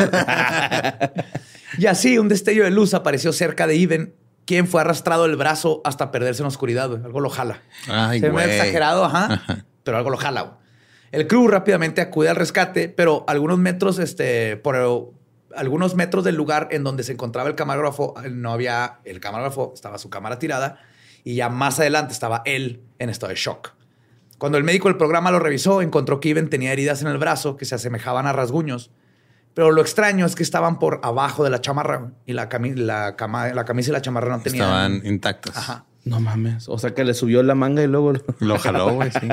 Y así, un destello de luz apareció cerca de Ivan, quien fue arrastrado el brazo hasta perderse en la oscuridad. Güey. Algo lo jala. Ay, se güey. ve exagerado, ajá. Pero algo lo jala. Güey. El crew rápidamente acude al rescate, pero algunos metros algunos metros del lugar en donde se encontraba el camarógrafo, no había el camarógrafo, estaba su cámara tirada y ya más adelante estaba él en estado de shock. Cuando el médico del programa lo revisó, encontró que Iben tenía heridas en el brazo que se asemejaban a rasguños. Pero lo extraño es que estaban por abajo de la chamarra y la camisa y la chamarra no tenían... Estaban intactas. Ajá. No mames. O sea, que le subió la manga y luego... Lo jaló, güey, sí.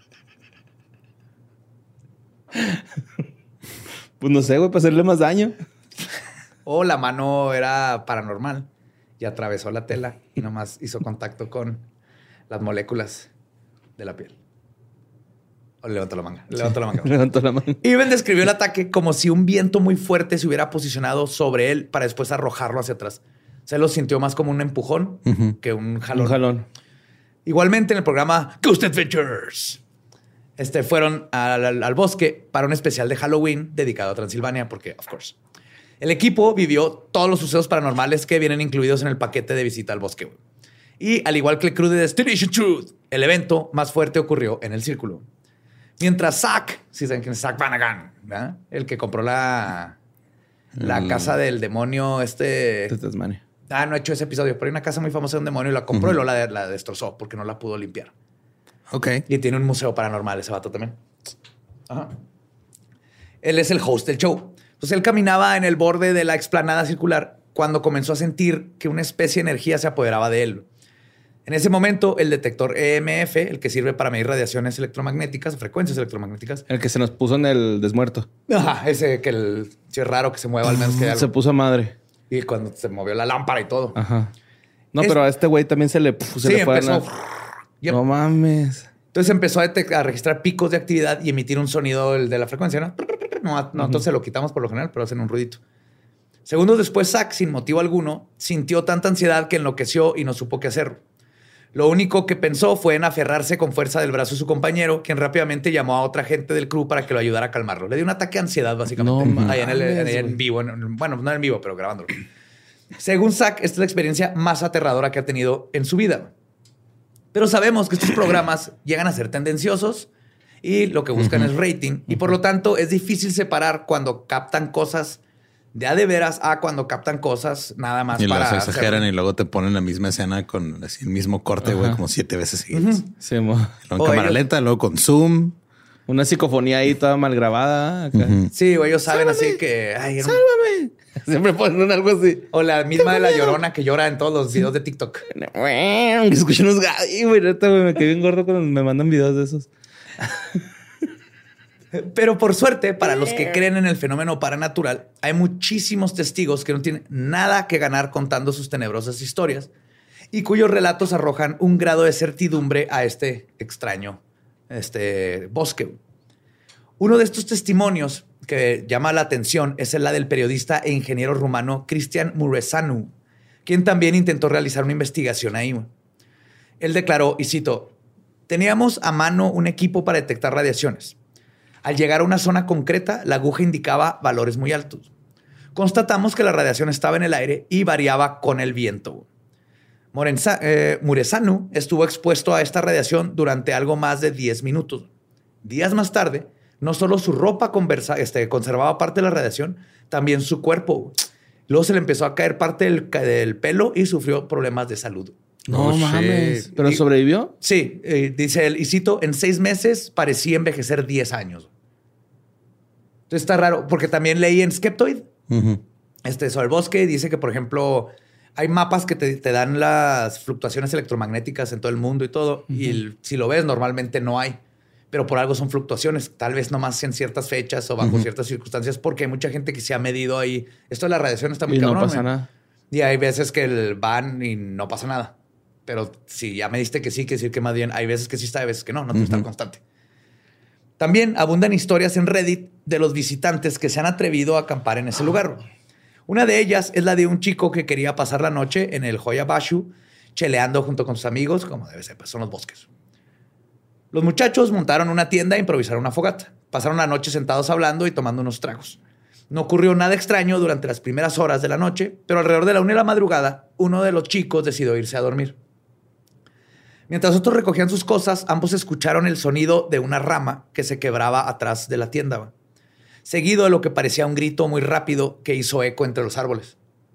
Pues no sé, güey, para hacerle más daño. O la mano era paranormal y atravesó la tela y nomás hizo contacto con las moléculas de la piel. O levantó la manga. Levantó la manga. Levantó la manga. Iben describió el ataque como si un viento muy fuerte se hubiera posicionado sobre él para después arrojarlo hacia atrás. Se lo sintió más como un empujón que un jalón. Un jalón. Igualmente en el programa Ghost Adventures, fueron al bosque para un especial de Halloween dedicado a Transilvania, porque, of course, el equipo vivió todos los sucesos paranormales que vienen incluidos en el paquete de visita al bosque. Y al igual que el crew de Destination Truth, el evento más fuerte ocurrió en el círculo. Mientras Zach, si saben quién es Zach Brannigan, ¿verdad? El que compró la casa del demonio De Tasmania. No he hecho ese episodio, pero hay una casa muy famosa de un demonio y la compró y luego la destrozó porque no la pudo limpiar. Ok. Y tiene un museo paranormal ese vato también. Ajá. Él es el host del show. Entonces él caminaba en el borde de la explanada circular cuando comenzó a sentir que una especie de energía se apoderaba de él. En ese momento, el detector EMF, el que sirve para medir radiaciones electromagnéticas, frecuencias electromagnéticas. El que se nos puso en el desmuerto. Ajá, ese que si es raro que se mueva al menos que algo. Se puso a madre. Y cuando se movió la lámpara y todo. Ajá. No, pero a este güey también se le fue empezó. No mames. Entonces empezó a registrar picos de actividad y emitir un sonido de la frecuencia, ¿no? Nosotros se lo quitamos por lo general, pero hacen un ruidito. Segundos después, Zach, sin motivo alguno, sintió tanta ansiedad que enloqueció y no supo qué hacer. Lo único que pensó fue en aferrarse con fuerza del brazo de su compañero, quien rápidamente llamó a otra gente del crew para que lo ayudara a calmarlo. Le dio un ataque de ansiedad, básicamente. No ahí en vivo. Bueno, no en vivo, pero grabándolo. Según Zach, esta es la experiencia más aterradora que ha tenido en su vida. Pero sabemos que estos programas llegan a ser tendenciosos y lo que buscan es rating. Y por lo tanto, es difícil separar cuando captan cosas de a de veras a cuando captan cosas nada más y para... Y los exageran y luego te ponen la misma escena con así, el mismo corte, güey, como 7 veces seguidas. Sí, luego en cámara lenta, luego con zoom. Una psicofonía ahí toda mal grabada. Acá. Sí, güey, ellos saben así que... Ay, ¡Sálvame! Siempre ponen algo así. O la misma de la Llorona que llora en todos los videos de TikTok. Que escucho unos gallos, güey. Neta, güey, me quedé bien gordo cuando me mandan videos de esos. Pero por suerte, para los que creen en el fenómeno paranatural, hay muchísimos testigos que no tienen nada que ganar contando sus tenebrosas historias y cuyos relatos arrojan un grado de certidumbre a este extraño bosque. Uno de estos testimonios que llama la atención es la del periodista e ingeniero rumano Cristian Mureșanu, quien también intentó realizar una investigación ahí. Él declaró, y cito, teníamos a mano un equipo para detectar radiaciones. Al llegar a una zona concreta, la aguja indicaba valores muy altos. Constatamos que la radiación estaba en el aire y variaba con el viento. Mureșanu estuvo expuesto a esta radiación durante algo más de 10 minutos. Días más tarde, no solo su ropa conservaba parte de la radiación, también su cuerpo. Luego se le empezó a caer parte del pelo y sufrió problemas de salud. No mames. ¿Pero sobrevivió? Sí, dice él, y cito, en 6 meses parecía envejecer 10 años. Entonces está raro, porque también leí en Skeptoid, sobre el bosque, dice que, por ejemplo, hay mapas que te dan las fluctuaciones electromagnéticas en todo el mundo y todo, y si lo ves, normalmente no hay, pero por algo son fluctuaciones, tal vez nomás en ciertas fechas o bajo ciertas circunstancias, porque hay mucha gente que se ha medido ahí. Esto de la radiación está muy cabrón. No pasa nada. Y hay veces que van y no pasa nada. Pero si ya me diste que sí, quiere decir que más bien hay veces que sí está, hay veces que no tiene que estar constante. También abundan historias en Reddit de los visitantes que se han atrevido a acampar en ese lugar. Una de ellas es la de un chico que quería pasar la noche en el Hoya Bashu, cheleando junto con sus amigos, como debe ser, pues son los bosques. Los muchachos montaron una tienda e improvisaron una fogata. Pasaron la noche sentados hablando y tomando unos tragos. No ocurrió nada extraño durante las primeras horas de la noche, pero alrededor de la 1 de la madrugada, uno de los chicos decidió irse a dormir. Mientras otros recogían sus cosas, ambos escucharon el sonido de una rama que se quebraba atrás de la tienda. seguido de lo que parecía un grito muy rápido que hizo eco entre los árboles.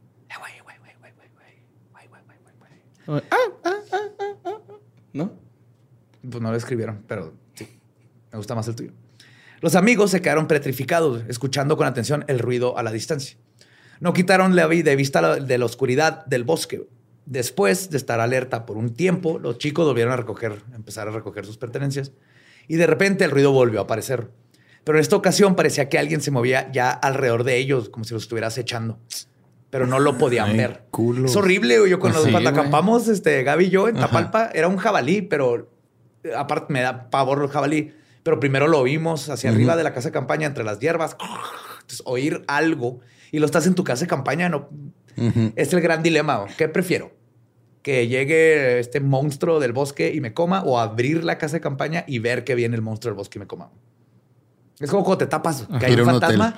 ¿No? Pues no lo escribieron, pero sí. Me gusta más el tuyo. Los amigos se quedaron petrificados, escuchando con atención el ruido a la distancia. No quitaron de vista de la oscuridad del bosque. Después de estar alerta por un tiempo, los chicos volvieron a empezar a recoger sus pertenencias. Y de repente el ruido volvió a aparecer. Pero en esta ocasión parecía que alguien se movía ya alrededor de ellos, como si los estuviera acechando. Pero no lo podían ver. Culos. Es horrible, güey. Yo cuando Sí, acampamos, Gaby y yo en Tapalpa, era un jabalí, pero aparte me da pavor el jabalí. Pero primero lo vimos hacia arriba de la casa de campaña, entre las hierbas. Entonces, oír algo y lo estás en tu casa de campaña, no. Es el gran dilema, güey. ¿Qué prefiero? ¿Que llegue este monstruo del bosque y me coma, o abrir la casa de campaña y ver que viene el monstruo del bosque y me coma? Es como cuando te tapas, que hay un fantasma.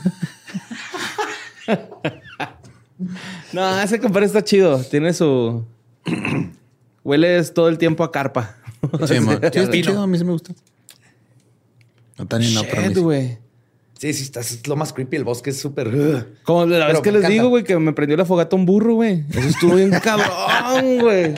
No, ese compadre está chido. Tiene su... Hueles todo el tiempo a carpa. Sí, está chido. A mí sí me gusta. No tan Shit, güey. Sí, es lo más creepy. El bosque es súper... Como la vez que les digo, güey, que me prendió la fogata un burro, güey. Eso estuvo bien cabrón, güey.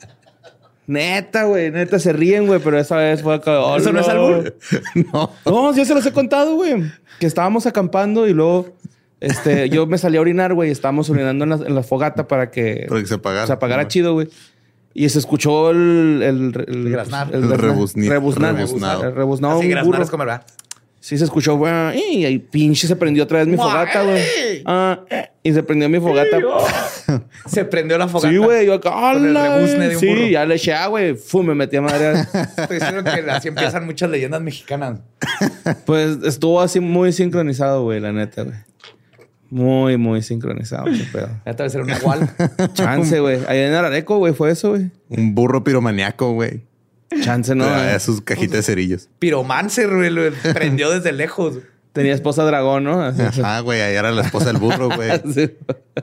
Neta, güey. Neta, se ríen, güey. Pero esa vez fue acá... ¿Eso no es albur? No, yo se los he contado, güey. Que estábamos acampando y luego... yo me salí a orinar, güey. Estábamos orinando en la fogata para que se apagara. Se apagara chido, güey. Y se escuchó el graznar. El rebuznar. rebuznado. El rebuznado. Así, Un graznar burro. es comer, ¿verdad? Sí, se escuchó, güey. Y ahí pinche se prendió otra vez mi fogata, güey. Y se prendió mi fogata. Se prendió la fogata. Sí, güey. Yo acá, con el rebuzne de un burro. Sí, ya le eché, güey. Fum, me metí a madre. Estoy diciendo que así empiezan muchas leyendas mexicanas. Pues estuvo así muy sincronizado, güey, la neta, güey. Muy, muy sincronizado. Qué pedo. Ya tal vez era un nahual. Chance, güey. Allá en Arareco, güey, fue eso, güey. Un burro piromaniaco, güey. Chance, ¿no? Sus cajitas de cerillos. Piromancer, güey. Lo prendió desde lejos. Tenía esposa dragón, ¿no? Así. Ajá, güey. Ahí era la esposa del burro, güey. Sí.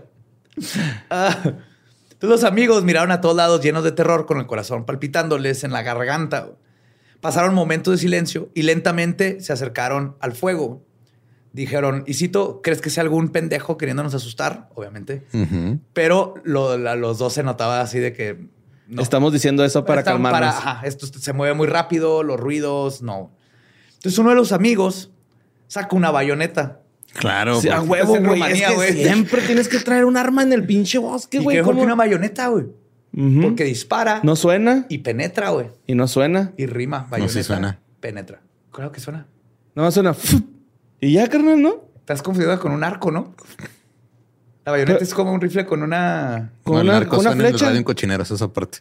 Entonces los amigos miraron a todos lados llenos de terror, con el corazón palpitándoles en la garganta. Pasaron momentos de silencio y lentamente se acercaron al fuego. Dijeron, y cito, ¿crees que sea algún pendejo queriéndonos asustar? Obviamente. Pero los dos se notaba así de que... No. Estamos diciendo eso para calmarnos. Esto se mueve muy rápido, los ruidos, no. Entonces uno de los amigos saca una bayoneta. Claro. Sí, a güey. huevo, en güey. Rumanía, Es que güey. siempre tienes que traer un arma en el pinche bosque, ¿Y güey. qué mejor que una bayoneta, güey? Porque dispara. No suena. Y penetra, güey. Y no suena. Y rima. Bayoneta. sí suena. Penetra. Claro que suena. No suena. Y ya, carnal, ¿no? Estás confundido con un arco, ¿no? La bayoneta es como un rifle con una... Con No, el una, narco con una suena en el flecha. radio en cochineros, esa parte.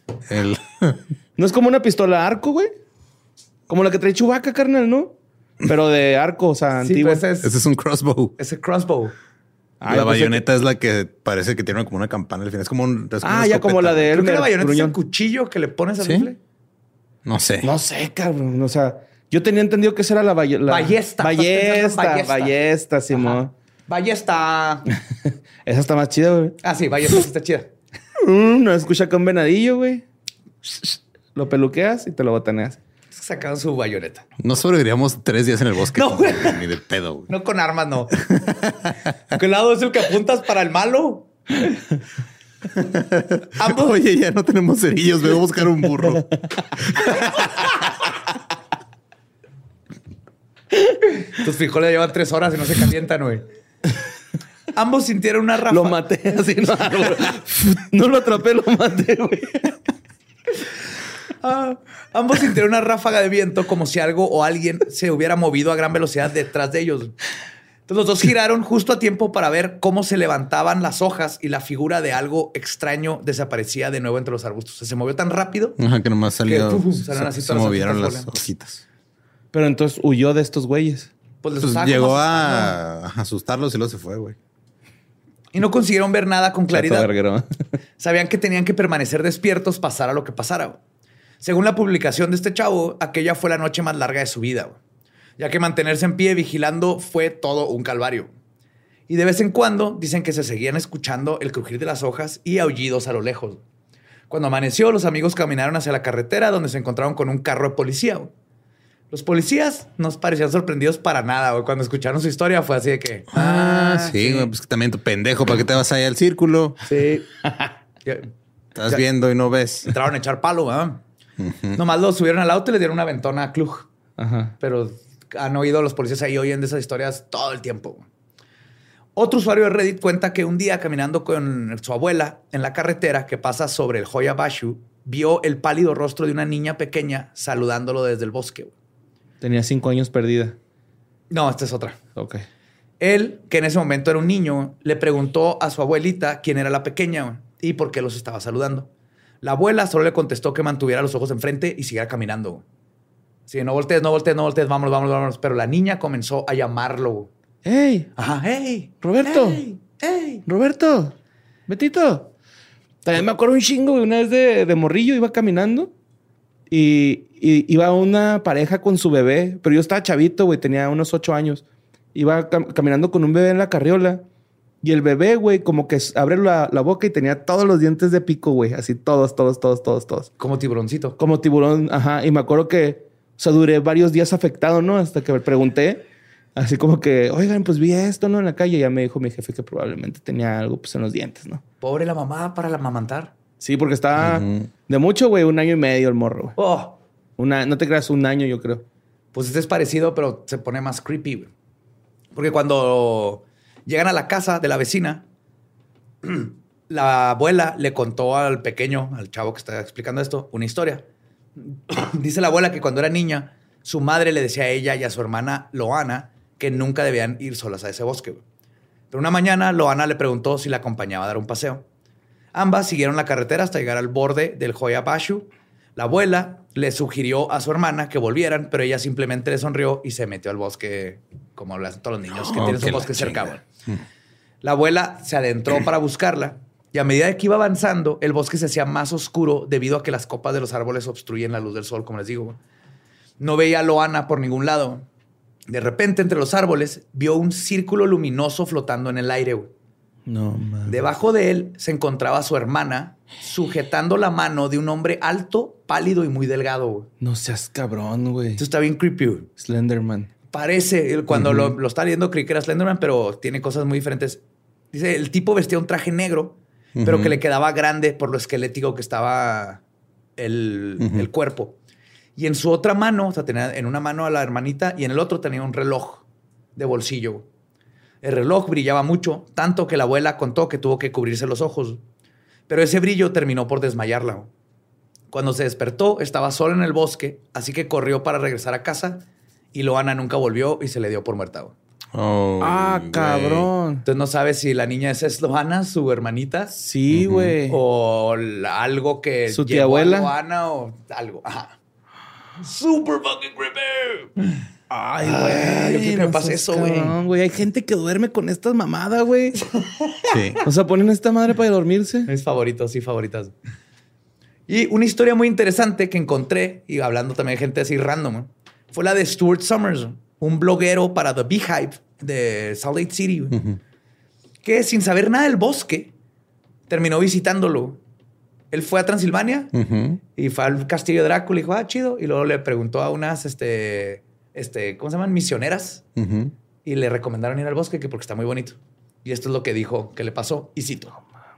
No es como una pistola arco, güey. Como la que trae Chewbacca, carnal, ¿no? Pero de arco, o sea, Sí, antiguo. pues Ese es un crossbow. es el crossbow. La bayoneta es la que parece que tiene como una campana al final. Es como un... es Ah, una ya como la de Creo que Elmer. la bayoneta es el Gruñón. cuchillo que le pones al ¿Sí? rifle. No sé. No sé, cabrón. O sea, yo tenía entendido que esa era la Ballesta. Ballesta. Estás pensando en ballesta. Ballesta, Simón. Ballesta. Esa está más chida, güey. Ah, sí, ballesta sí está chida. No escucha con venadillo, güey. Lo peluqueas y te lo botaneas. Sacaron su bayoneta. No sobreviviríamos 3 días en el bosque. No, güey. Ni de pedo, güey. No con armas, no. ¿Qué lado es el que apuntas para el malo? Ambos... Oye, ya no tenemos cerillos. Voy a buscar un burro. Tus frijoles llevan 3 horas y no se calientan, güey. Ambos sintieron una ráfaga. Lo maté así, no, no lo atrapé, lo maté, güey. Ambos sintieron una ráfaga de viento como si algo o alguien se hubiera movido a gran velocidad detrás de ellos. Entonces los dos giraron justo a tiempo para ver cómo se levantaban las hojas y la figura de algo extraño desaparecía de nuevo entre los arbustos. O sea, se movió tan rápido. Ajá, que nomás salió. salieron así Se todas las movieron hojitas las volando. hojitas. Pero entonces huyó de estos güeyes. Pues les Pues estaba llegó como a asustarlos y luego se fue, güey. y no consiguieron ver nada con claridad. Chato verguero. Sabían que tenían que permanecer despiertos pasara lo que pasara. Según la publicación de este chavo, aquella fue la noche más larga de su vida, ya que mantenerse en pie vigilando fue todo un calvario. Y de vez en cuando dicen que se seguían escuchando el crujir de las hojas y aullidos a lo lejos. Cuando amaneció, los amigos caminaron hacia la carretera donde se encontraron con un carro de policía. Los policías no parecían sorprendidos para nada, güey. Cuando escucharon su historia fue así de que... sí, güey, pues también tu pendejo, ¿para qué te vas allá al círculo? Sí. Estás viendo y no ves. Entraron a echar palo, ¿verdad? Nomás lo subieron al auto y le dieron una ventona a Klug. Ajá. Pero han oído los policías ahí, oyen de esas historias todo el tiempo. Otro usuario de Reddit cuenta que un día caminando con su abuela en la carretera que pasa sobre el Hoya Bashu, vio el pálido rostro de una niña pequeña saludándolo desde el bosque. Güey. Tenía 5 años perdida. No, esta es otra. Ok. Él, que en ese momento era un niño, le preguntó a su abuelita quién era la pequeña, güey, y por qué los estaba saludando. La abuela solo le contestó que mantuviera los ojos enfrente y siguiera caminando. Güey. Sí, no voltees, vámonos. Pero la niña comenzó a llamarlo. Güey. ¡Ey! Ajá, ¡hey! ¡Roberto! ¡Hey! ¡Roberto! ¡Betito! También me acuerdo un chingo, güey. Una vez de morrillo iba caminando y iba una pareja con su bebé. Pero yo estaba chavito, güey. Tenía unos 8 años. Iba caminando con un bebé en la carriola. Y el bebé, güey, como que abre la boca y tenía todos los dientes de pico, güey. Así todos. Como tiburoncito. Como tiburón, ajá. Y me acuerdo que, o sea, duré varios días afectado, ¿no? Hasta que me pregunté. Así como que, oigan, pues vi esto, ¿no? En la calle. Y ya me dijo mi jefe que probablemente tenía algo, pues, en los dientes, ¿no? Pobre la mamá para la amamantar. Sí, porque estaba de mucho, güey, 1 año y medio el morro, güey. Oh, No te creas, 1 año, yo creo. pues este es parecido, pero se pone más creepy, güey. Porque cuando llegan a la casa de la vecina, la abuela le contó al pequeño, al chavo que está explicando esto, una historia. Dice la abuela que cuando era niña, su madre le decía a ella y a su hermana Loana que nunca debían ir solas a ese bosque. Pero una mañana, Loana le preguntó si la acompañaba a dar un paseo. Ambas siguieron la carretera hasta llegar al borde del Hoya Bashu. La abuela le sugirió a su hermana que volvieran, pero ella simplemente le sonrió y se metió al bosque, como lo hacen todos los niños que tienen su bosque cerca. Güey. La abuela se adentró para buscarla y a medida que iba avanzando, el bosque se hacía más oscuro debido a que las copas de los árboles obstruyen la luz del sol, como les digo. Güey. No veía a Loana por ningún lado. De repente, entre los árboles, vio un círculo luminoso flotando en el aire. Güey. No, man. Debajo de él se encontraba su hermana sujetando la mano de un hombre alto, pálido y muy delgado. Güey. No seas cabrón, güey. Esto está bien creepy. Güey. Slenderman. Parece, cuando lo estaba leyendo creí que era Slenderman, pero tiene cosas muy diferentes. Dice, el tipo vestía un traje negro, pero que le quedaba grande por lo esquelético que estaba el cuerpo. Y en su otra mano, o sea, tenía en una mano a la hermanita y en el otro tenía un reloj de bolsillo. El reloj brillaba mucho, tanto que la abuela contó que tuvo que cubrirse los ojos. Pero ese brillo terminó por desmayarla. Cuando se despertó, estaba sola en el bosque, así que corrió para regresar a casa y Loana nunca volvió y se le dio por muerta. Oh, cabrón. Entonces no sabes si la niña es Loana, su hermanita. Sí, güey. O algo que su tía abuela. A Loana o algo. Ajá. Super fucking creepy. Ay, güey. Yo creo que me pasa eso, güey. Hay gente que duerme con estas mamadas, güey. Sí. O sea, ponen esta madre para dormirse. Mis favoritos, sí, favoritas. Y una historia muy interesante que encontré, y hablando también de gente así random, fue la de Stuart Summers, un bloguero para The Beehive de Salt Lake City, que sin saber nada del bosque, terminó visitándolo. Él fue a Transilvania y fue al castillo de Drácula y dijo, chido. Y luego le preguntó a unas, ¿cómo se llaman? Misioneras. Y le recomendaron ir al bosque porque está muy bonito. Y esto es lo que dijo que le pasó. Y cito.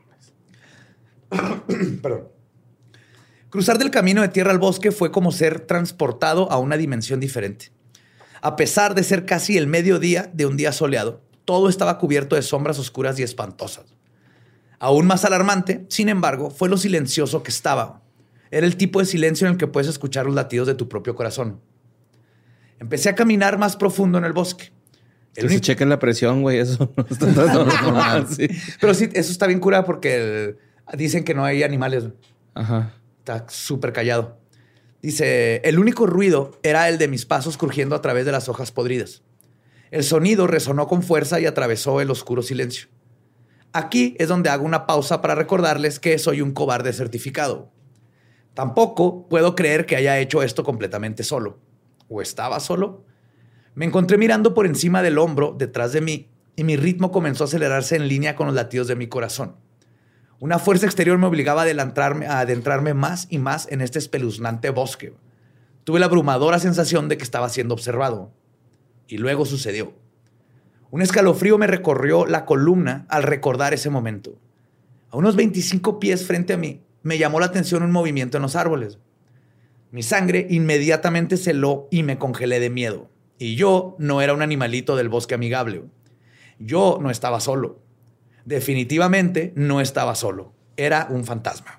No mames. Perdón. Cruzar del camino de tierra al bosque fue como ser transportado a una dimensión diferente. A pesar de ser casi el mediodía de un día soleado, todo estaba cubierto de sombras oscuras y espantosas. Aún más alarmante, sin embargo, fue lo silencioso que estaba. Era el tipo de silencio en el que puedes escuchar los latidos de tu propio corazón. Empecé a caminar más profundo en el bosque. Se chequen la presión, güey. Eso no está normal. Sí. Pero sí, eso está bien curado porque dicen que no hay animales. Ajá. Está súper callado. Dice, el único ruido era el de mis pasos crujiendo a través de las hojas podridas. El sonido resonó con fuerza y atravesó el oscuro silencio. Aquí es donde hago una pausa para recordarles que soy un cobarde certificado. Tampoco puedo creer que haya hecho esto completamente solo. ¿O estaba solo? Me encontré mirando por encima del hombro detrás de mí y mi ritmo comenzó a acelerarse en línea con los latidos de mi corazón. Una fuerza exterior me obligaba a adentrarme más y más en este espeluznante bosque. tuve la abrumadora sensación de que estaba siendo observado. Y luego sucedió. Un escalofrío me recorrió la columna al recordar ese momento. A unos 25 pies frente a mí, me llamó la atención un movimiento en los árboles. Mi sangre inmediatamente se heló y me congelé de miedo. Y yo no era un animalito del bosque amigable. Yo no estaba solo. Definitivamente no estaba solo. Era un fantasma.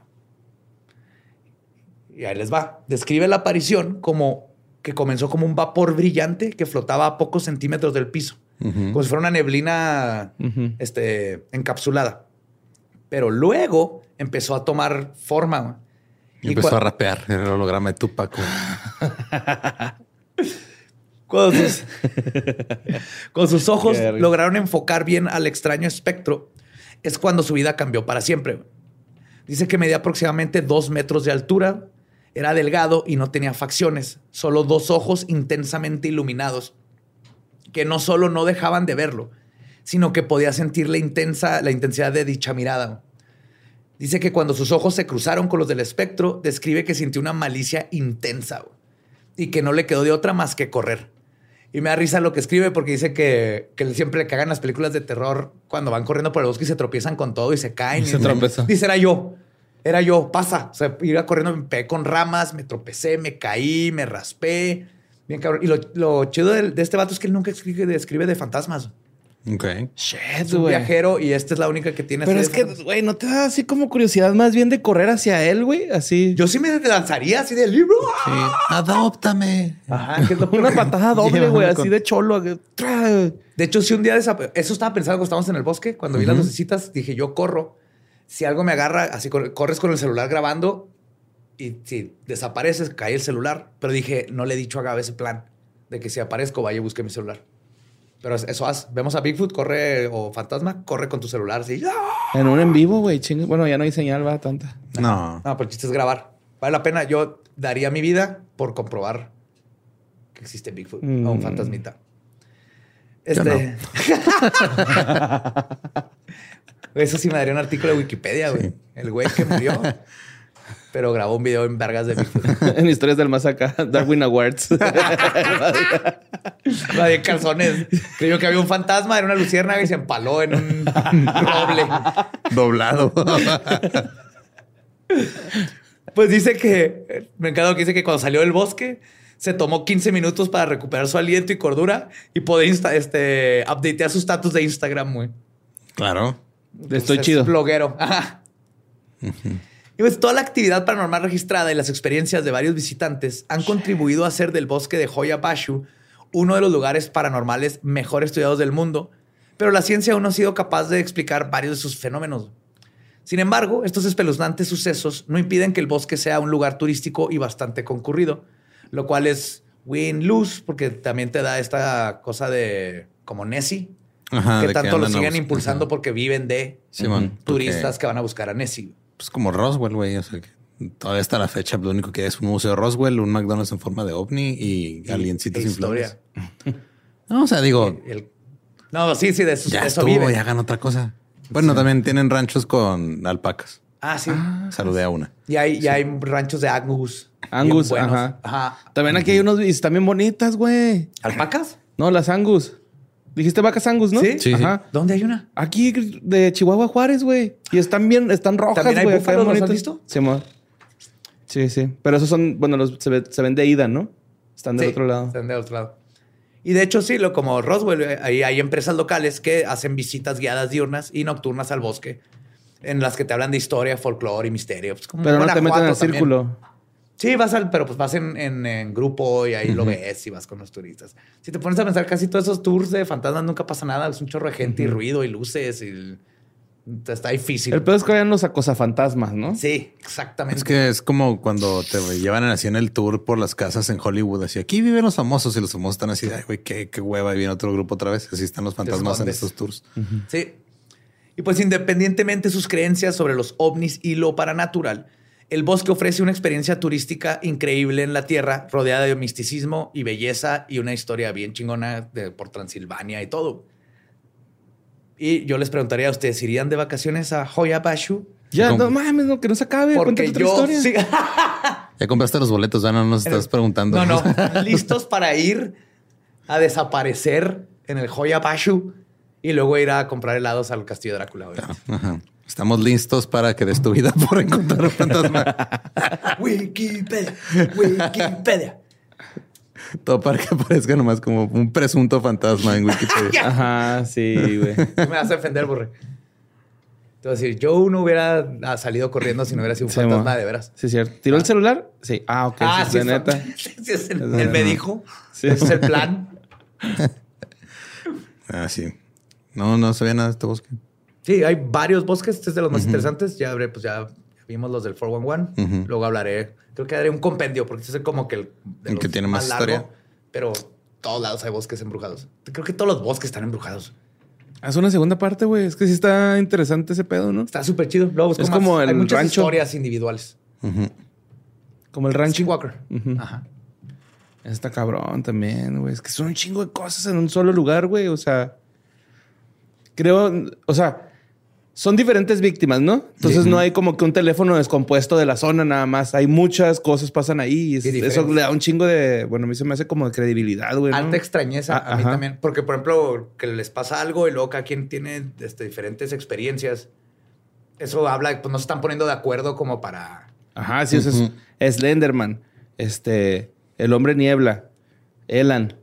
Y ahí les va. Describe la aparición como que comenzó como un vapor brillante que flotaba a pocos centímetros del piso. Como si fuera una neblina encapsulada. Pero luego empezó a tomar forma. Y empezó a rapear el holograma de Tupac. Cuando sus ojos lograron enfocar bien al extraño espectro, es cuando su vida cambió para siempre. Dice que medía aproximadamente 2 metros de altura, era delgado y no tenía facciones, solo 2 ojos intensamente iluminados, que no solo no dejaban de verlo, sino que podía sentir la intensidad de dicha mirada. Dice que cuando sus ojos se cruzaron con los del espectro, describe que sintió una malicia intensa y que no le quedó de otra más que correr. Y me da risa lo que escribe porque dice que siempre le cagan las películas de terror cuando van corriendo por el bosque y se tropiezan con todo y se caen. Y se tropiezan. Dice, era yo, pasa. O sea, iba corriendo, me pegué con ramas, me tropecé, me caí, me raspé. Bien cabrón. Y lo chido de este vato es que él nunca describe de fantasmas. Ok. Shit, es un viajero y esta es la única que tiene. Pero es que, güey, ¿no te da así como curiosidad más bien de correr hacia él, güey? Así. Yo sí me lanzaría así del libro. Sí. Adóptame. Ajá. Que es Una patada doble, güey, así de cholo. De hecho, si un día eso estaba pensando cuando estábamos en el bosque, cuando vi las lucecitas, dije, yo corro. Si algo me agarra, así corres con el celular grabando y si desapareces, cae el celular. Pero dije, no le he dicho a Gabe ese plan de que si aparezco, vaya y busque mi celular. Pero eso vemos a Bigfoot, corre, o fantasma, corre con tu celular así. En un en vivo, güey, chingue. Bueno, ya no hay señal, va tanta. No. No, pero el chiste es grabar. Vale la pena. Yo daría mi vida por comprobar que existe Bigfoot o un fantasmita. Eso sí me daría un artículo de Wikipedia, güey. Sí. El güey que murió, pero grabó un video en vergas de Bigfoot. En Historias del Más Acá, Darwin Awards. La de calzones. Creyó que había un fantasma, era una luciérnaga y se empaló en un roble. Doblado. Pues dice que, me encanta que dice que cuando salió del bosque, se tomó 15 minutos para recuperar su aliento y cordura y poder updatear su status de Instagram, güey. Claro. Estoy chido. Es bloguero. Ajá. Y pues toda la actividad paranormal registrada y las experiencias de varios visitantes han contribuido a hacer del bosque de Hoia Baciu uno de los lugares paranormales mejor estudiados del mundo, pero la ciencia aún no ha sido capaz de explicar varios de sus fenómenos. Sin embargo, estos espeluznantes sucesos no impiden que el bosque sea un lugar turístico y bastante concurrido, lo cual es win-lose porque también te da esta cosa de como Nessie. Ajá, que tanto lo siguen impulsando porque viven de turistas que van a buscar a Nessie. Pues como Roswell, güey. O sea, que todavía está la fecha. Lo único que es un museo de Roswell, un McDonald's en forma de ovni y aliencitos inflables. No, o sea, digo... No, sí, de eso, ya de eso estuvo, viven. Y hagan otra cosa. Bueno, también tienen ranchos con alpacas. Ah, sí. Saludé a una. Y hay ranchos de Angus. Angus, ajá. También aquí hay unos y están bien bonitas, güey. ¿Alpacas? No, las Angus. Dijiste vacas Angus, ¿no? Sí. Ajá. ¿Dónde hay una? Aquí de Chihuahua, Juárez, güey. Y están rojas, güey. ¿También hay búfalos? ¿Los has visto? Sí. Pero esos son, bueno, se ven de ida, ¿no? Están del otro lado. Están del otro lado. Y de hecho, sí, como Roswell, hay empresas locales que hacen visitas guiadas diurnas y nocturnas al bosque, en las que te hablan de historia, folclore y misterio. Pues como pero no te meten en el círculo. Sí, pero vas en grupo y ahí lo ves y vas con los turistas. Si te pones a pensar, casi todos esos tours de fantasmas nunca pasa nada. Es un chorro de gente y ruido y luces y está difícil. El peor es que vayan los acosafantasmas, ¿no? Sí, exactamente. Es que es como cuando te llevan así en el tour por las casas en Hollywood. Así, aquí viven los famosos y los famosos están así, ay, güey, qué hueva. Y viene otro grupo otra vez. Así están los fantasmas en estos tours. Sí. Y pues independientemente de sus creencias sobre los ovnis y lo paranatural, el bosque ofrece una experiencia turística increíble en la tierra, rodeada de misticismo y belleza y una historia bien chingona por Transilvania y todo. Y yo les preguntaría a ustedes, ¿irían de vacaciones a Hoia Baciu? Ya, no mames, no, que no se acabe. Porque Cuéntate otra historia. Sí. Ya compraste los boletos, ¿no? No nos estás preguntando. No. Listos para ir a desaparecer en el Joya Bashu y luego ir a comprar helados al Castillo de Drácula. Ajá. Estamos listos para que des tu vida por encontrar un fantasma. Wikipedia. Todo para que aparezca nomás como un presunto fantasma en Wikipedia. Ajá, sí, güey. Me vas a defender, Borre. Te voy a decir, yo no hubiera salido corriendo si no hubiera sido un fantasma de veras. Sí, cierto. ¿Tiró el celular? Sí. Ah, ok. Sí, de neta. Él me dijo. Sí. Ese es el plan. Sí. No sabía nada de este bosque. Sí, hay varios bosques. Este es de los más interesantes. Ya vimos los del 411. Luego hablaré. Creo que haré un compendio porque este es como que el que tiene más historia. Largo, pero todos lados hay bosques embrujados. Creo que todos los bosques están embrujados. Haz una segunda parte, güey. Es que sí está interesante ese pedo, ¿no? Está súper chido. Luego es como el hay muchas rancho. Historias individuales. Como el rancho. Skinwalker. Ajá. Está cabrón también, güey. Es que son un chingo de cosas en un solo lugar, güey. O sea, son diferentes víctimas, ¿no? Entonces no hay como que un teléfono descompuesto de la zona nada más. Hay muchas cosas pasan ahí. Eso le da un chingo de... Bueno, a mí se me hace como de credibilidad, güey, ¿no? Alta extrañeza a mí también. Porque, por ejemplo, que les pasa algo y luego cada quien tiene diferentes experiencias. Eso habla... Pues no se están poniendo de acuerdo como para... Ajá, sí. Eso es Slenderman. El Hombre Niebla. Elan.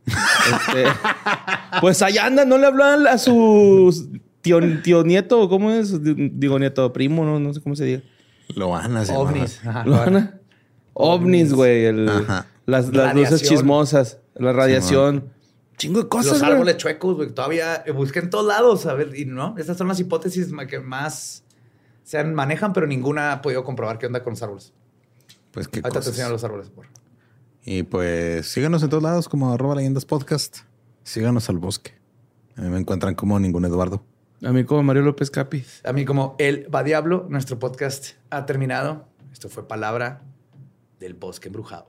Pues allá anda. No le hablan a sus... Tío nieto, ¿cómo es? Digo nieto primo, no sé cómo se diga. Loana se ovnis. Loana. Ovnis, güey. Las luces chismosas. La radiación. Chingo de cosas, Los árboles chuecos, güey. Todavía busqué en todos lados. A ver, y no. Estas son las hipótesis que más se manejan, pero ninguna ha podido comprobar qué onda con los árboles. Pues qué Ahorita cosas. te enseño los árboles. Y pues síganos en todos lados como @leyendaspodcast. Síganos al bosque. A mí me encuentran como ningún Eduardo. A mí como Mario López Capiz. A mí como El Va Diablo. Nuestro podcast ha terminado. Esto fue Palabra del Bosque Embrujado.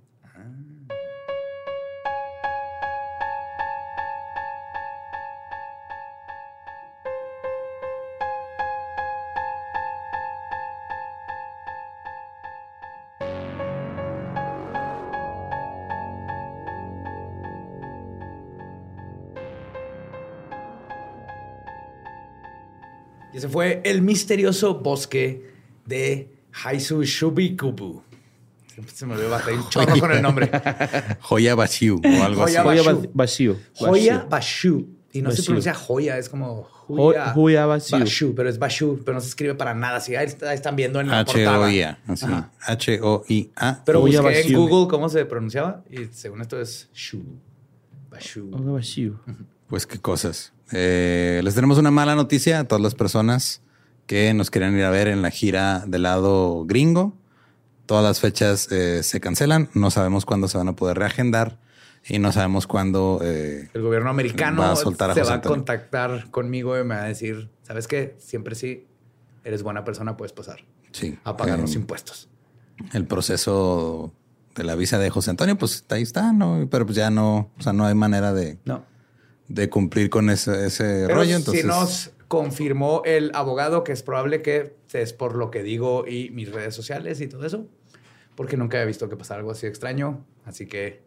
Y ese fue el misterioso bosque de Haisu Shubikubu. Se me olvidó batallar un chorro con el nombre. Joya Bashu o algo así. Joya Bashu. Y no se pronuncia Joya, es como Joya Bashu. Pero es Bashu, pero no se escribe para nada. Así ahí están viendo en la portada. H-O-I-A. Así. H-O-I-A. Pero busqué en Google cómo se pronunciaba y según esto es Shu. Bashu. Pues qué cosas. Les tenemos una mala noticia a todas las personas que nos querían ir a ver en la gira del lado gringo. Todas las fechas se cancelan. No sabemos cuándo se van a poder reagendar y no sabemos cuándo el gobierno americano va a soltar se va a contactar conmigo y me va a decir, ¿sabes qué? Siempre sí, eres buena persona, puedes pasar a pagar los impuestos. El proceso de la visa de José Antonio, pues ahí está, ¿no? Pero pues ya no, o sea, no hay manera de cumplir con ese rollo. Entonces, si nos confirmó el abogado que es probable que es por lo que digo y mis redes sociales y todo eso, porque nunca había visto que pasara algo así extraño. Así que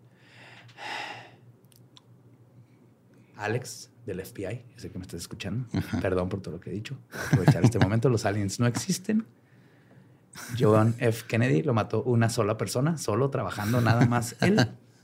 Alex del FBI, yo sé que me estás escuchando. Perdón por todo lo que he dicho. Voy a aprovechar este momento. Los aliens no existen. John F. Kennedy lo mató una sola persona, solo trabajando nada más él.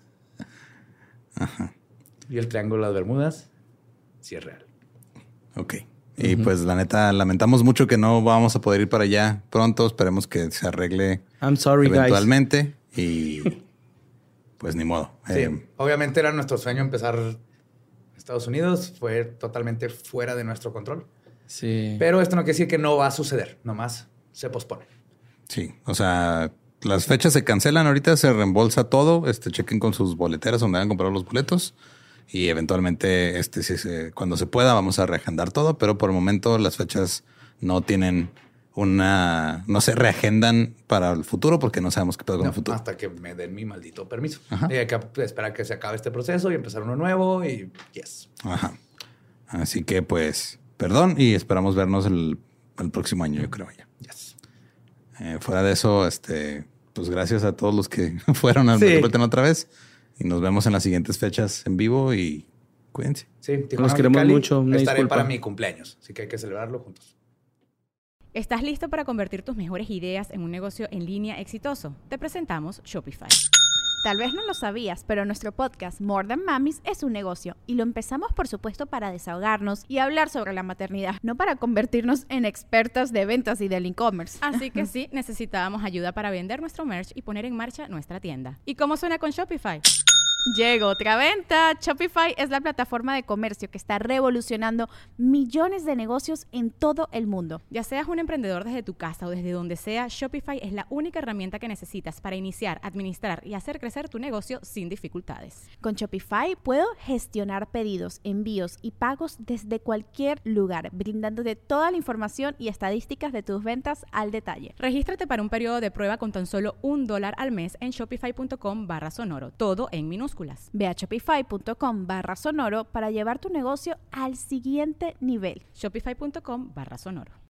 Y el Triángulo de las Bermudas sí es real. Ok. Y pues la neta, lamentamos mucho que no vamos a poder ir para allá pronto. Esperemos que se arregle eventualmente. Guys. Y pues ni modo. Sí, obviamente era nuestro sueño empezar en Estados Unidos. Fue totalmente fuera de nuestro control. Sí. Pero esto no quiere decir que no va a suceder. Nomás se pospone. Sí. O sea, las fechas se cancelan ahorita. Se reembolsa todo. Chequen con sus boleteras donde hayan comprado los boletos. Y eventualmente, cuando se pueda, vamos a reagendar todo. Pero por el momento las fechas no tienen no se reagendan para el futuro porque no sabemos qué pedo con el futuro. Hasta que me den mi maldito permiso. Y hay que esperar que se acabe este proceso y empezar uno nuevo y yes. Ajá. Así que pues, perdón y esperamos vernos el el próximo año, yo creo ya. Yes. Fuera de eso, pues gracias a todos los que fueron al Metropolitano otra vez. Y nos vemos en las siguientes fechas en vivo y cuídense. Sí, Tijuana, los queremos mucho. Estaré disculpa. Para mi cumpleaños, así que hay que celebrarlo juntos. ¿Estás listo para convertir tus mejores ideas en un negocio en línea exitoso? Te presentamos Shopify. Tal vez no lo sabías, pero nuestro podcast More Than Mamis es un negocio y lo empezamos por supuesto para desahogarnos y hablar sobre la maternidad, no para convertirnos en expertas de ventas y del e-commerce. Así que sí, necesitábamos ayuda para vender nuestro merch y poner en marcha nuestra tienda. ¿Y cómo suena con Shopify? Llegó otra venta. Shopify es la plataforma de comercio que está revolucionando millones de negocios en todo el mundo. Ya seas un emprendedor desde tu casa o desde donde sea, Shopify es la única herramienta que necesitas para iniciar, administrar y hacer crecer tu negocio sin dificultades. Con Shopify puedo gestionar pedidos, envíos y pagos desde cualquier lugar, brindándote toda la información y estadísticas de tus ventas al detalle. Regístrate para un periodo de prueba con tan solo $1 al mes en shopify.com/sonoro, todo en minúsculas. Ve a shopify.com/sonoro para llevar tu negocio al siguiente nivel. Shopify.com/sonoro.